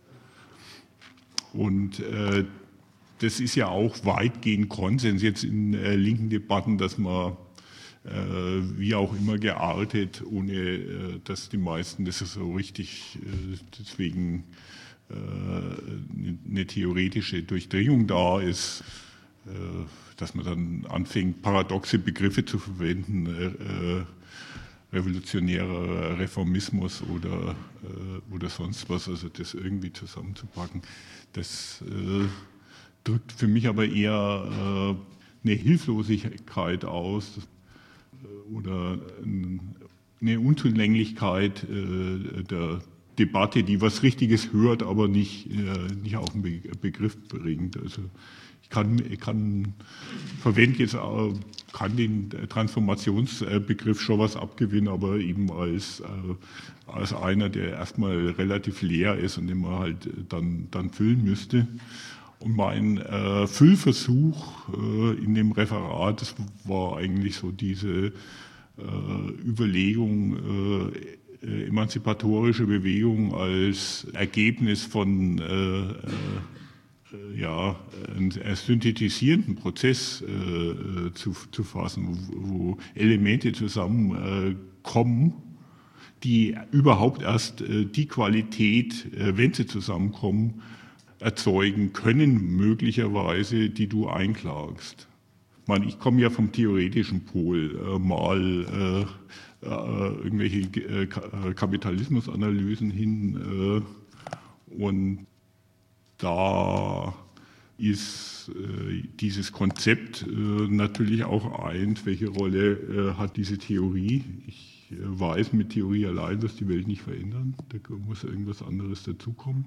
Und äh, das ist ja auch weitgehend Konsens jetzt in äh, linken Debatten, dass man äh, wie auch immer geartet, ohne äh, dass die meisten das so richtig, äh, deswegen äh, eine theoretische Durchdringung da ist, äh, dass man dann anfängt, paradoxe Begriffe zu verwenden, äh, revolutionärer Reformismus oder, äh, oder sonst was, also das irgendwie zusammenzupacken. Das äh, drückt für mich aber eher äh, eine Hilflosigkeit aus äh, oder eine Unzulänglichkeit äh, der Debatte, die was Richtiges hört, aber nicht, äh, nicht auf den Be Begriff bringt. Also ich kann, ich kann verwende jetzt auch, kann den Transformationsbegriff schon was abgewinnen, aber eben als, äh, als einer, der erstmal relativ leer ist und den man halt dann, dann füllen müsste. Und mein äh, Füllversuch äh, in dem Referat, das war eigentlich so diese äh, Überlegung, äh, emanzipatorische Bewegung als Ergebnis von äh, äh, ja, einen synthetisierenden Prozess äh, zu, zu fassen, wo, wo Elemente zusammenkommen, äh, die überhaupt erst äh, die Qualität, äh, wenn sie zusammenkommen, erzeugen können, möglicherweise, die du einklagst. Ich meine, ich komme ja vom theoretischen Pol, äh, mal äh, äh, irgendwelche äh, Kapitalismusanalysen hin äh, und da ist äh, dieses Konzept äh, natürlich auch eins, welche Rolle äh, hat diese Theorie. Ich äh, weiß mit Theorie allein, dass die Welt nicht verändern, da muss irgendwas anderes dazukommen.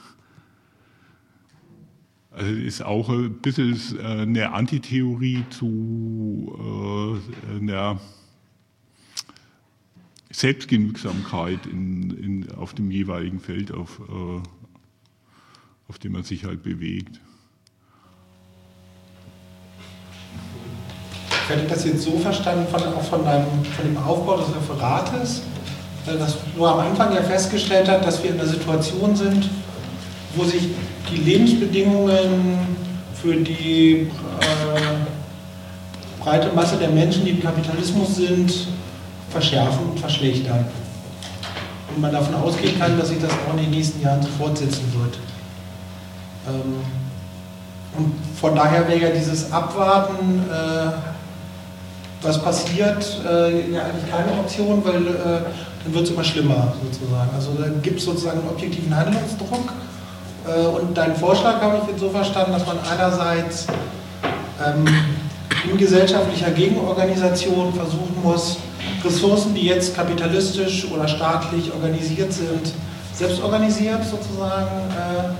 Also ist auch ein bisschen eine Antitheorie zu äh, einer Selbstgenügsamkeit in, in, auf dem jeweiligen Feld, auf, äh, auf dem man sich halt bewegt. Ich hätte das jetzt so verstanden, von, auch von, deinem, von dem Aufbau des Referates, dass du am Anfang ja festgestellt hast, dass wir in einer Situation sind, wo sich die Lebensbedingungen für die äh, breite Masse der Menschen, die im Kapitalismus sind, verschärfen und verschlechtern. Und man davon ausgehen kann, dass sich das auch in den nächsten Jahren so fortsetzen wird. Ähm, und von daher wäre ja dieses Abwarten, äh, was passiert, äh, ja eigentlich keine Option, weil äh, dann wird es immer schlimmer sozusagen. Also dann gibt es sozusagen einen objektiven Handlungsdruck. Und deinen Vorschlag habe ich jetzt so verstanden, dass man einerseits ähm, in gesellschaftlicher Gegenorganisation versuchen muss, Ressourcen, die jetzt kapitalistisch oder staatlich organisiert sind, selbst organisiert sozusagen äh,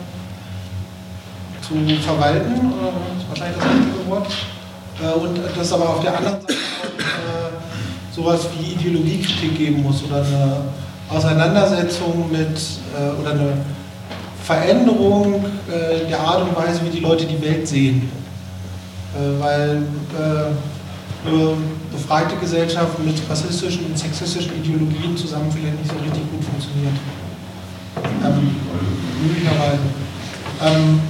zu verwalten. Das ist wahrscheinlich das richtige Wort. Äh, und dass aber auf der anderen Seite auch äh, sowas wie Ideologiekritik geben muss oder eine Auseinandersetzung mit äh, oder eine Veränderung äh, der Art und Weise, wie die Leute die Welt sehen. Äh, weil äh, eine befreite Gesellschaft mit rassistischen und sexistischen Ideologien zusammen vielleicht nicht so richtig gut funktioniert. Ähm, möglicherweise. Ähm,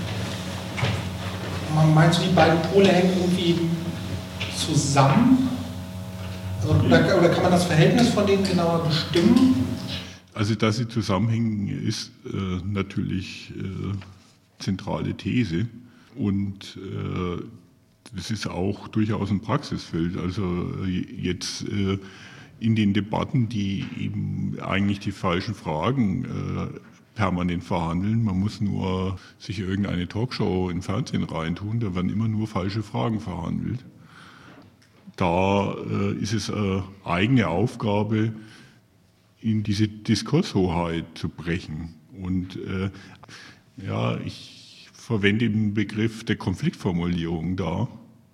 meinst du, die beiden Pole hängen irgendwie zusammen? Also, oder, oder kann man das Verhältnis von denen genauer bestimmen? Also, dass sie zusammenhängen, ist äh, natürlich äh, zentrale These. Und äh, das ist auch durchaus ein Praxisfeld. Also jetzt äh, in den Debatten, die eben eigentlich die falschen Fragen äh, permanent verhandeln. Man muss nur sich irgendeine Talkshow im Fernsehen reintun, da werden immer nur falsche Fragen verhandelt. Da äh, ist es eine eigene Aufgabe, in diese Diskurshoheit zu brechen. Und äh, ja, ich verwende den Begriff der Konfliktformulierung da,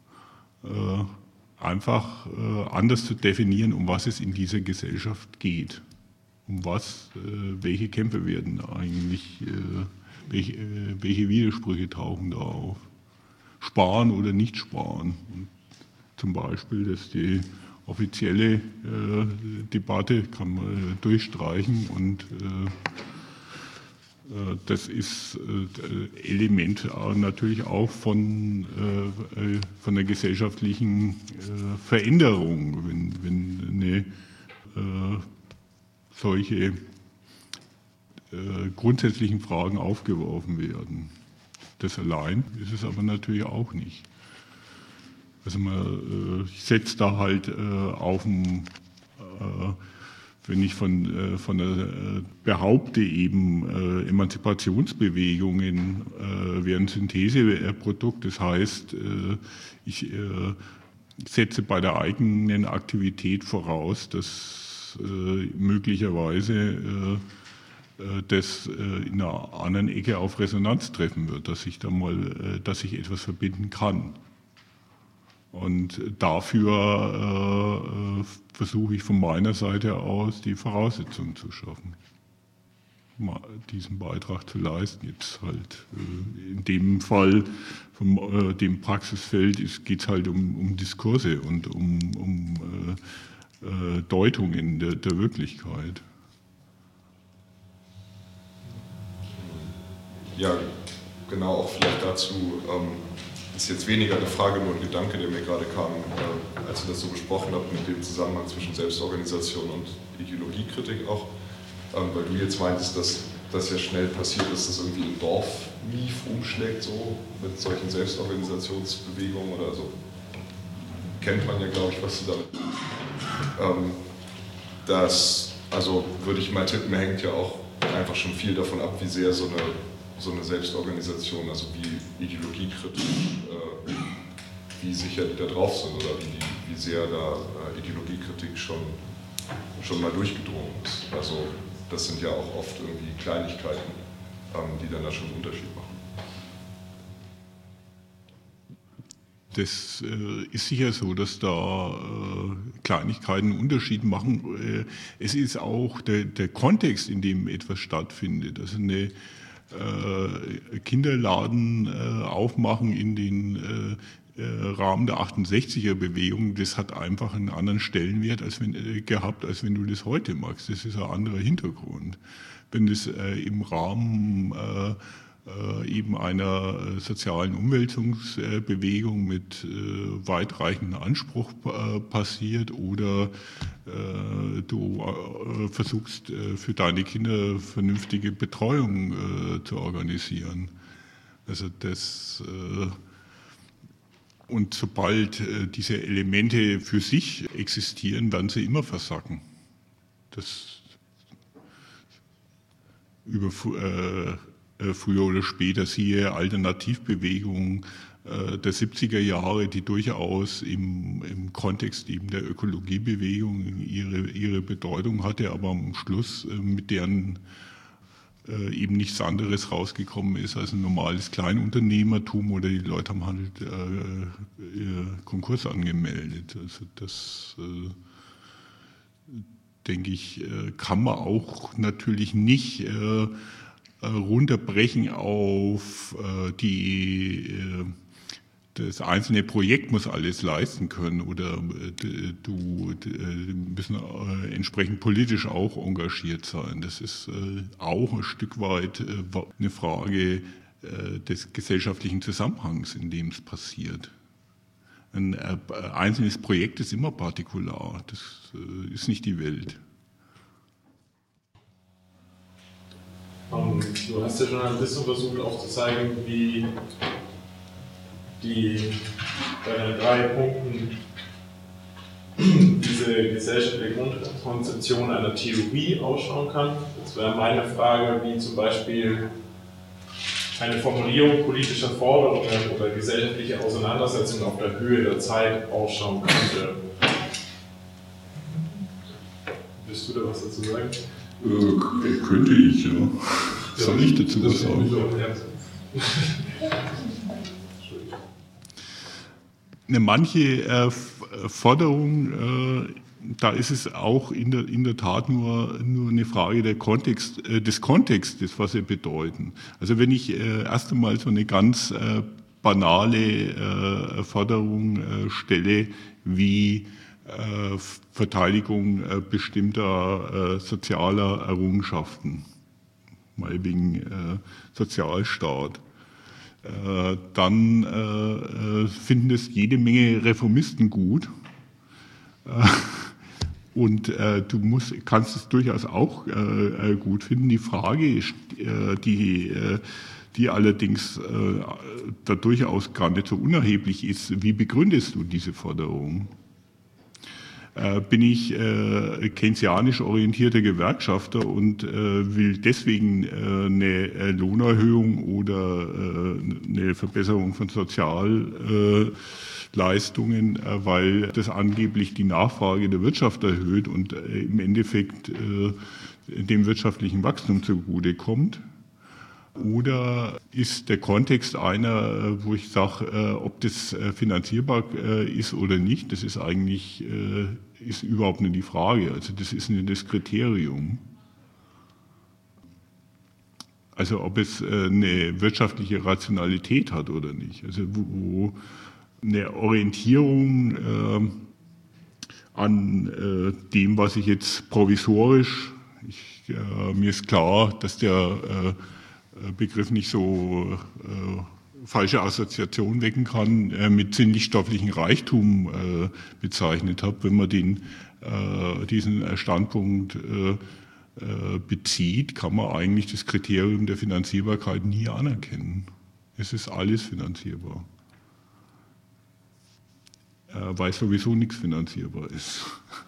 äh, einfach äh, anders zu definieren, um was es in dieser Gesellschaft geht. Um was, äh, welche Kämpfe werden eigentlich, äh, welche, äh, welche Widersprüche tauchen da auf. Sparen oder nicht sparen. Und zum Beispiel, dass die offizielle äh, Debatte kann man äh, durchstreichen und äh, äh, das ist äh, Element äh, natürlich auch von, äh, von der gesellschaftlichen äh, Veränderung, wenn, wenn eine äh, solche äh, grundsätzlichen Fragen aufgeworfen werden. Das allein ist es aber natürlich auch nicht. Also man äh, setzt da halt äh, auf dem, äh, wenn ich von, äh, von der äh, behaupte, eben äh, Emanzipationsbewegungen äh, wären Syntheseprodukt, das heißt, äh, ich äh, setze bei der eigenen Aktivität voraus, dass äh, möglicherweise äh, das äh, in einer anderen Ecke auf Resonanz treffen wird, dass ich da mal, äh, dass ich etwas verbinden kann. Und dafür äh, versuche ich von meiner Seite aus die Voraussetzungen zu schaffen, mal diesen Beitrag zu leisten. Jetzt halt äh, in dem Fall von äh, dem Praxisfeld geht es halt um, um Diskurse und um, um äh, äh, Deutungen der, der Wirklichkeit. Ja, genau, auch vielleicht dazu. Ähm Das ist jetzt weniger eine Frage, nur ein Gedanke, der mir gerade kam, äh, als ihr das so besprochen habt mit dem Zusammenhang zwischen Selbstorganisation und Ideologiekritik auch, ähm, weil du jetzt meintest, dass das ja schnell passiert, dass das irgendwie in Dorfmief umschlägt, so mit solchen Selbstorganisationsbewegungen oder so. Kennt man ja, glaube ich, was du damit. Ähm, das, also würde ich mal tippen, hängt ja auch einfach schon viel davon ab, wie sehr so eine so eine Selbstorganisation, also wie ideologiekritisch, äh, wie sicher die da drauf sind oder wie, wie sehr da äh, Ideologiekritik schon, schon mal durchgedrungen ist. Also das sind ja auch oft irgendwie Kleinigkeiten, ähm, die dann da schon einen Unterschied machen. Das äh, ist sicher so, dass da äh, Kleinigkeiten einen Unterschied machen. Äh, es ist auch der, der Kontext, in dem etwas stattfindet. Also eine Kinderladen äh, aufmachen in den äh, äh, Rahmen der achtundsechziger-Bewegung, das hat einfach einen anderen Stellenwert als wenn, äh, gehabt, als wenn du das heute machst. Das ist ein anderer Hintergrund. Wenn das äh, im Rahmen äh, äh, eben einer sozialen Umwälzungsbewegung mit äh, weitreichendem Anspruch äh, passiert oder äh, du äh, versuchst äh, für deine Kinder vernünftige Betreuung äh, zu organisieren. Also das äh, und sobald äh, diese Elemente für sich existieren, werden sie immer versacken. Das über äh, früher oder später, siehe Alternativbewegungen äh, der siebziger Jahre, die durchaus im, im Kontext eben der Ökologiebewegung ihre, ihre Bedeutung hatte, aber am Schluss äh, mit deren äh, eben nichts anderes rausgekommen ist als ein normales Kleinunternehmertum oder die Leute haben halt äh, Konkurs angemeldet. Also das äh, denke ich, äh, kann man auch natürlich nicht äh, runterbrechen auf äh, die, äh, das einzelne Projekt muss alles leisten können oder du müssen entsprechend politisch auch engagiert sein. Das ist auch ein Stück weit eine Frage des gesellschaftlichen Zusammenhangs, in dem es passiert. Ein einzelnes Projekt ist immer partikular, das ist nicht die Welt. Du hast ja schon ein bisschen versucht aufzuzeigen, wie die bei den drei Punkten diese gesellschaftliche Grundkonzeption einer Theorie ausschauen kann. Jetzt wäre meine Frage, wie zum Beispiel eine Formulierung politischer Forderungen oder gesellschaftliche Auseinandersetzungen auf der Höhe der Zeit ausschauen könnte. Willst du da was dazu sagen? Äh, könnte ich, ja. Soll ich dazu was sagen? Ne, manche äh, Forderungen, äh, da ist es auch in der, in der Tat nur, nur eine Frage der Kontext, äh, des Kontextes, was sie bedeuten. Also wenn ich äh, erst einmal so eine ganz äh, banale äh, Forderung äh, stelle, wie äh, Verteidigung äh, bestimmter äh, sozialer Errungenschaften, mal wegen äh, Sozialstaat, äh, dann äh, finden es jede Menge Reformisten gut. Äh, Und äh, du musst, kannst es durchaus auch äh, gut finden. Die Frage, ist, äh, die, äh, die allerdings äh, da durchaus gar nicht so unerheblich ist, wie begründest du diese Forderung? Äh, bin ich äh, keynesianisch orientierter Gewerkschafter und äh, will deswegen äh, eine Lohnerhöhung oder äh, eine Verbesserung von Sozial äh, Leistungen, weil das angeblich die Nachfrage der Wirtschaft erhöht und im Endeffekt dem wirtschaftlichen Wachstum zugutekommt? Oder ist der Kontext einer, wo ich sage, ob das finanzierbar ist oder nicht, das ist eigentlich ist überhaupt nicht die Frage. Also das ist nicht das Kriterium. Also ob es eine wirtschaftliche Rationalität hat oder nicht. Also wo eine Orientierung äh, an äh, dem, was ich jetzt provisorisch, ich, äh, mir ist klar, dass der äh, Begriff nicht so äh, falsche Assoziationen wecken kann, äh, mit sinnlich-stofflichen Reichtum äh, bezeichnet habe, wenn man den, äh, diesen Standpunkt äh, äh, bezieht, kann man eigentlich das Kriterium der Finanzierbarkeit nie anerkennen. Es ist alles finanzierbar. Weil sowieso nichts finanzierbar ist.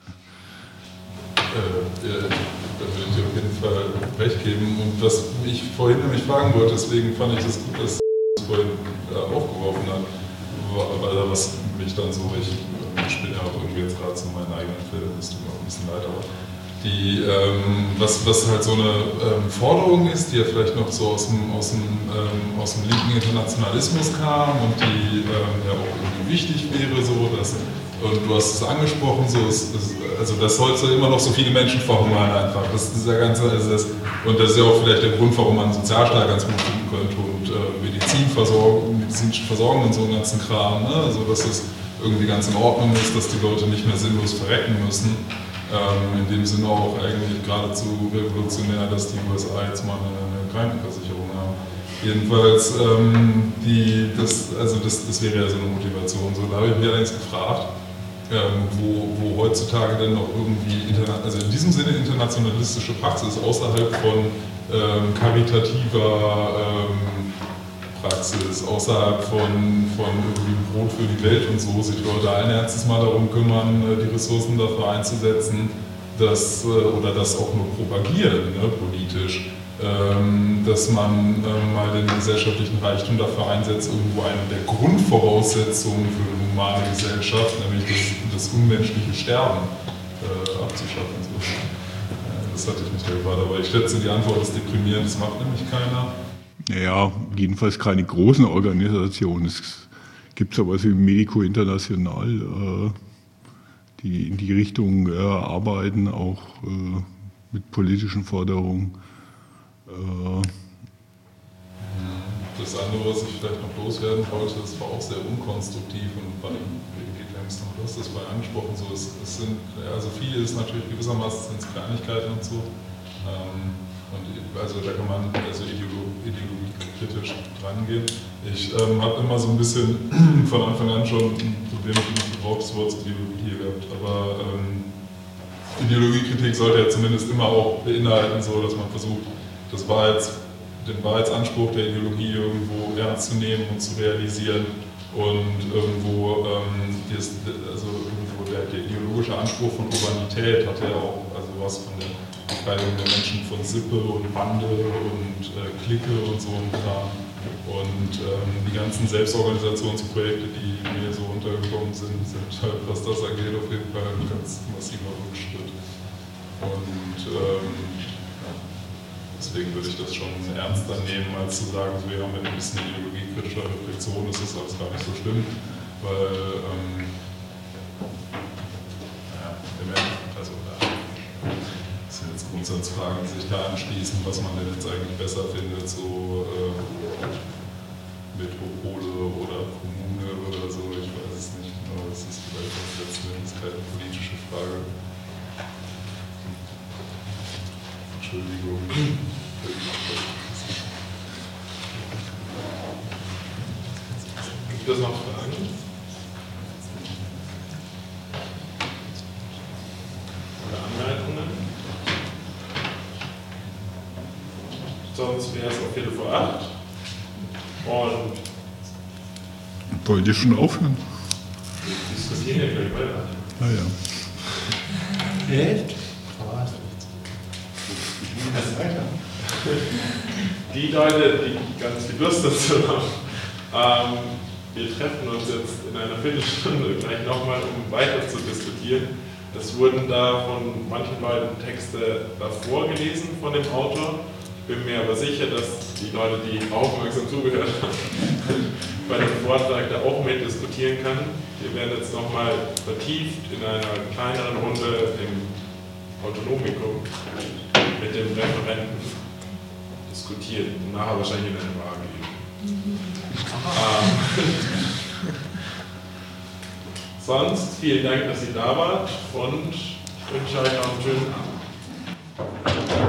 Äh, ja, da würde ich dir auf jeden Fall recht geben. Und was ich vorhin nämlich fragen wollte, deswegen fand ich das gut, dass du vorhin äh, aufgeworfen hat, weil was mich dann so, ich, ich bin ja auch irgendwie jetzt gerade zu meinen eigenen Fällen, das tut mir auch ein bisschen leid, aber die, ähm, was, was halt so eine ähm, Forderung ist, die ja vielleicht noch so aus dem, aus dem, ähm, aus dem linken Internationalismus kam und die ähm, ja auch irgendwie wichtig wäre, so dass, und du hast es angesprochen, so ist, ist, also das sollte immer noch so viele Menschen verhungern einfach. Das ist dieser ganze, also das, und das ist ja auch vielleicht der Grund, warum man einen Sozialstaat ganz gut finden könnte und äh, Medizinversorgung, medizinische Versorgung und so einen ganzen Kram, ne? Also dass es irgendwie ganz in Ordnung ist, dass die Leute nicht mehr sinnlos verrecken müssen. Ähm, in dem Sinne auch eigentlich geradezu revolutionär, dass die U S A jetzt mal eine, eine Krankenversicherung haben. Jedenfalls, ähm, die, das, also das, das wäre ja so eine Motivation. So, da habe ich mich allerdings gefragt, ähm, wo, wo heutzutage denn noch irgendwie, also in diesem Sinne internationalistische Praxis außerhalb von ähm, karitativer ähm, Praxis, außerhalb von, von irgendwie Brot für die Welt und so, sich Leute allen Ernstes mal darum kümmern, die Ressourcen dafür einzusetzen, dass, oder das auch nur propagieren, ne, politisch, ähm, dass man ähm, mal den gesellschaftlichen Reichtum dafür einsetzt, irgendwo eine der Grundvoraussetzungen für eine humane Gesellschaft, nämlich das, das unmenschliche Sterben, äh, abzuschaffen. So. Äh, das hatte ich nicht gefragt, aber ich schätze, die Antwort ist deprimierend, das macht nämlich keiner. Ja, jedenfalls keine großen Organisationen. Es gibt sowas wie Medico International, äh, die in die Richtung äh, arbeiten, auch äh, mit politischen Forderungen. Äh, Das andere, was ich vielleicht noch loswerden wollte, das war auch sehr unkonstruktiv und bei du hast das mal angesprochen, so, es, es sind, also viel ist natürlich gewissermaßen sind es Kleinigkeiten und so. Ähm, und also da kann man also ideologiekritisch drangehen. Ich ähm, habe immer so ein bisschen von Anfang an schon ein Problem mit dem Gebrauch des Wortes Ideologie hier gehabt. Aber ähm, Ideologiekritik sollte ja zumindest immer auch beinhalten, so dass man versucht, das Wahrheits, den Wahrheitsanspruch der Ideologie irgendwo ernst zu nehmen und zu realisieren. Und irgendwo, ähm, das, also irgendwo der, der ideologische Anspruch von Urbanität hat ja auch also was von der Befreiung der Menschen von Sippe und Bande und äh, Clique und so und Kram. Und ähm, die ganzen Selbstorganisationsprojekte, die mir so untergekommen sind, sind halt, was das angeht, auf jeden Fall ein ganz massiver Rückschritt. Und ähm, deswegen würde ich das schon ernster nehmen, als zu sagen, so, ja, mit ein bisschen ideologiekritischer Reflexion ist das alles gar nicht so schlimm, weil, ähm, naja, im Endeffekt, also da sind jetzt Grundsatzfragen, die sich da anschließen, was man denn jetzt eigentlich besser findet, so äh, Metropole oder Kommune oder so, ich weiß es nicht genau, das ist vielleicht auch letzten Endes keine politische Frage. Entschuldigung. Gibt es noch Fragen? Oder Anmerkungen? Sonst wäre es auf Viertel vor acht. Und wollt ihr schon aufhören? wir diskutieren ja gleich weiter. Ah ja. Echt? Die Leute, die ganz viel Lust dazu haben, ähm, wir treffen uns jetzt in einer Viertelstunde gleich nochmal, um weiter zu diskutieren. Es wurden da von manchen Leuten Texte davor gelesen von dem Autor. Ich bin mir aber sicher, dass die Leute, die aufmerksam zugehört haben, bei dem Vortrag da auch mit diskutieren können. Wir werden jetzt nochmal vertieft in einer kleineren Runde im Autonomikum mit dem Referenten diskutieren und nachher wahrscheinlich in eine Waage geben. Ähm, sonst vielen Dank, dass ihr da wart und ich wünsche euch noch einen schönen Abend.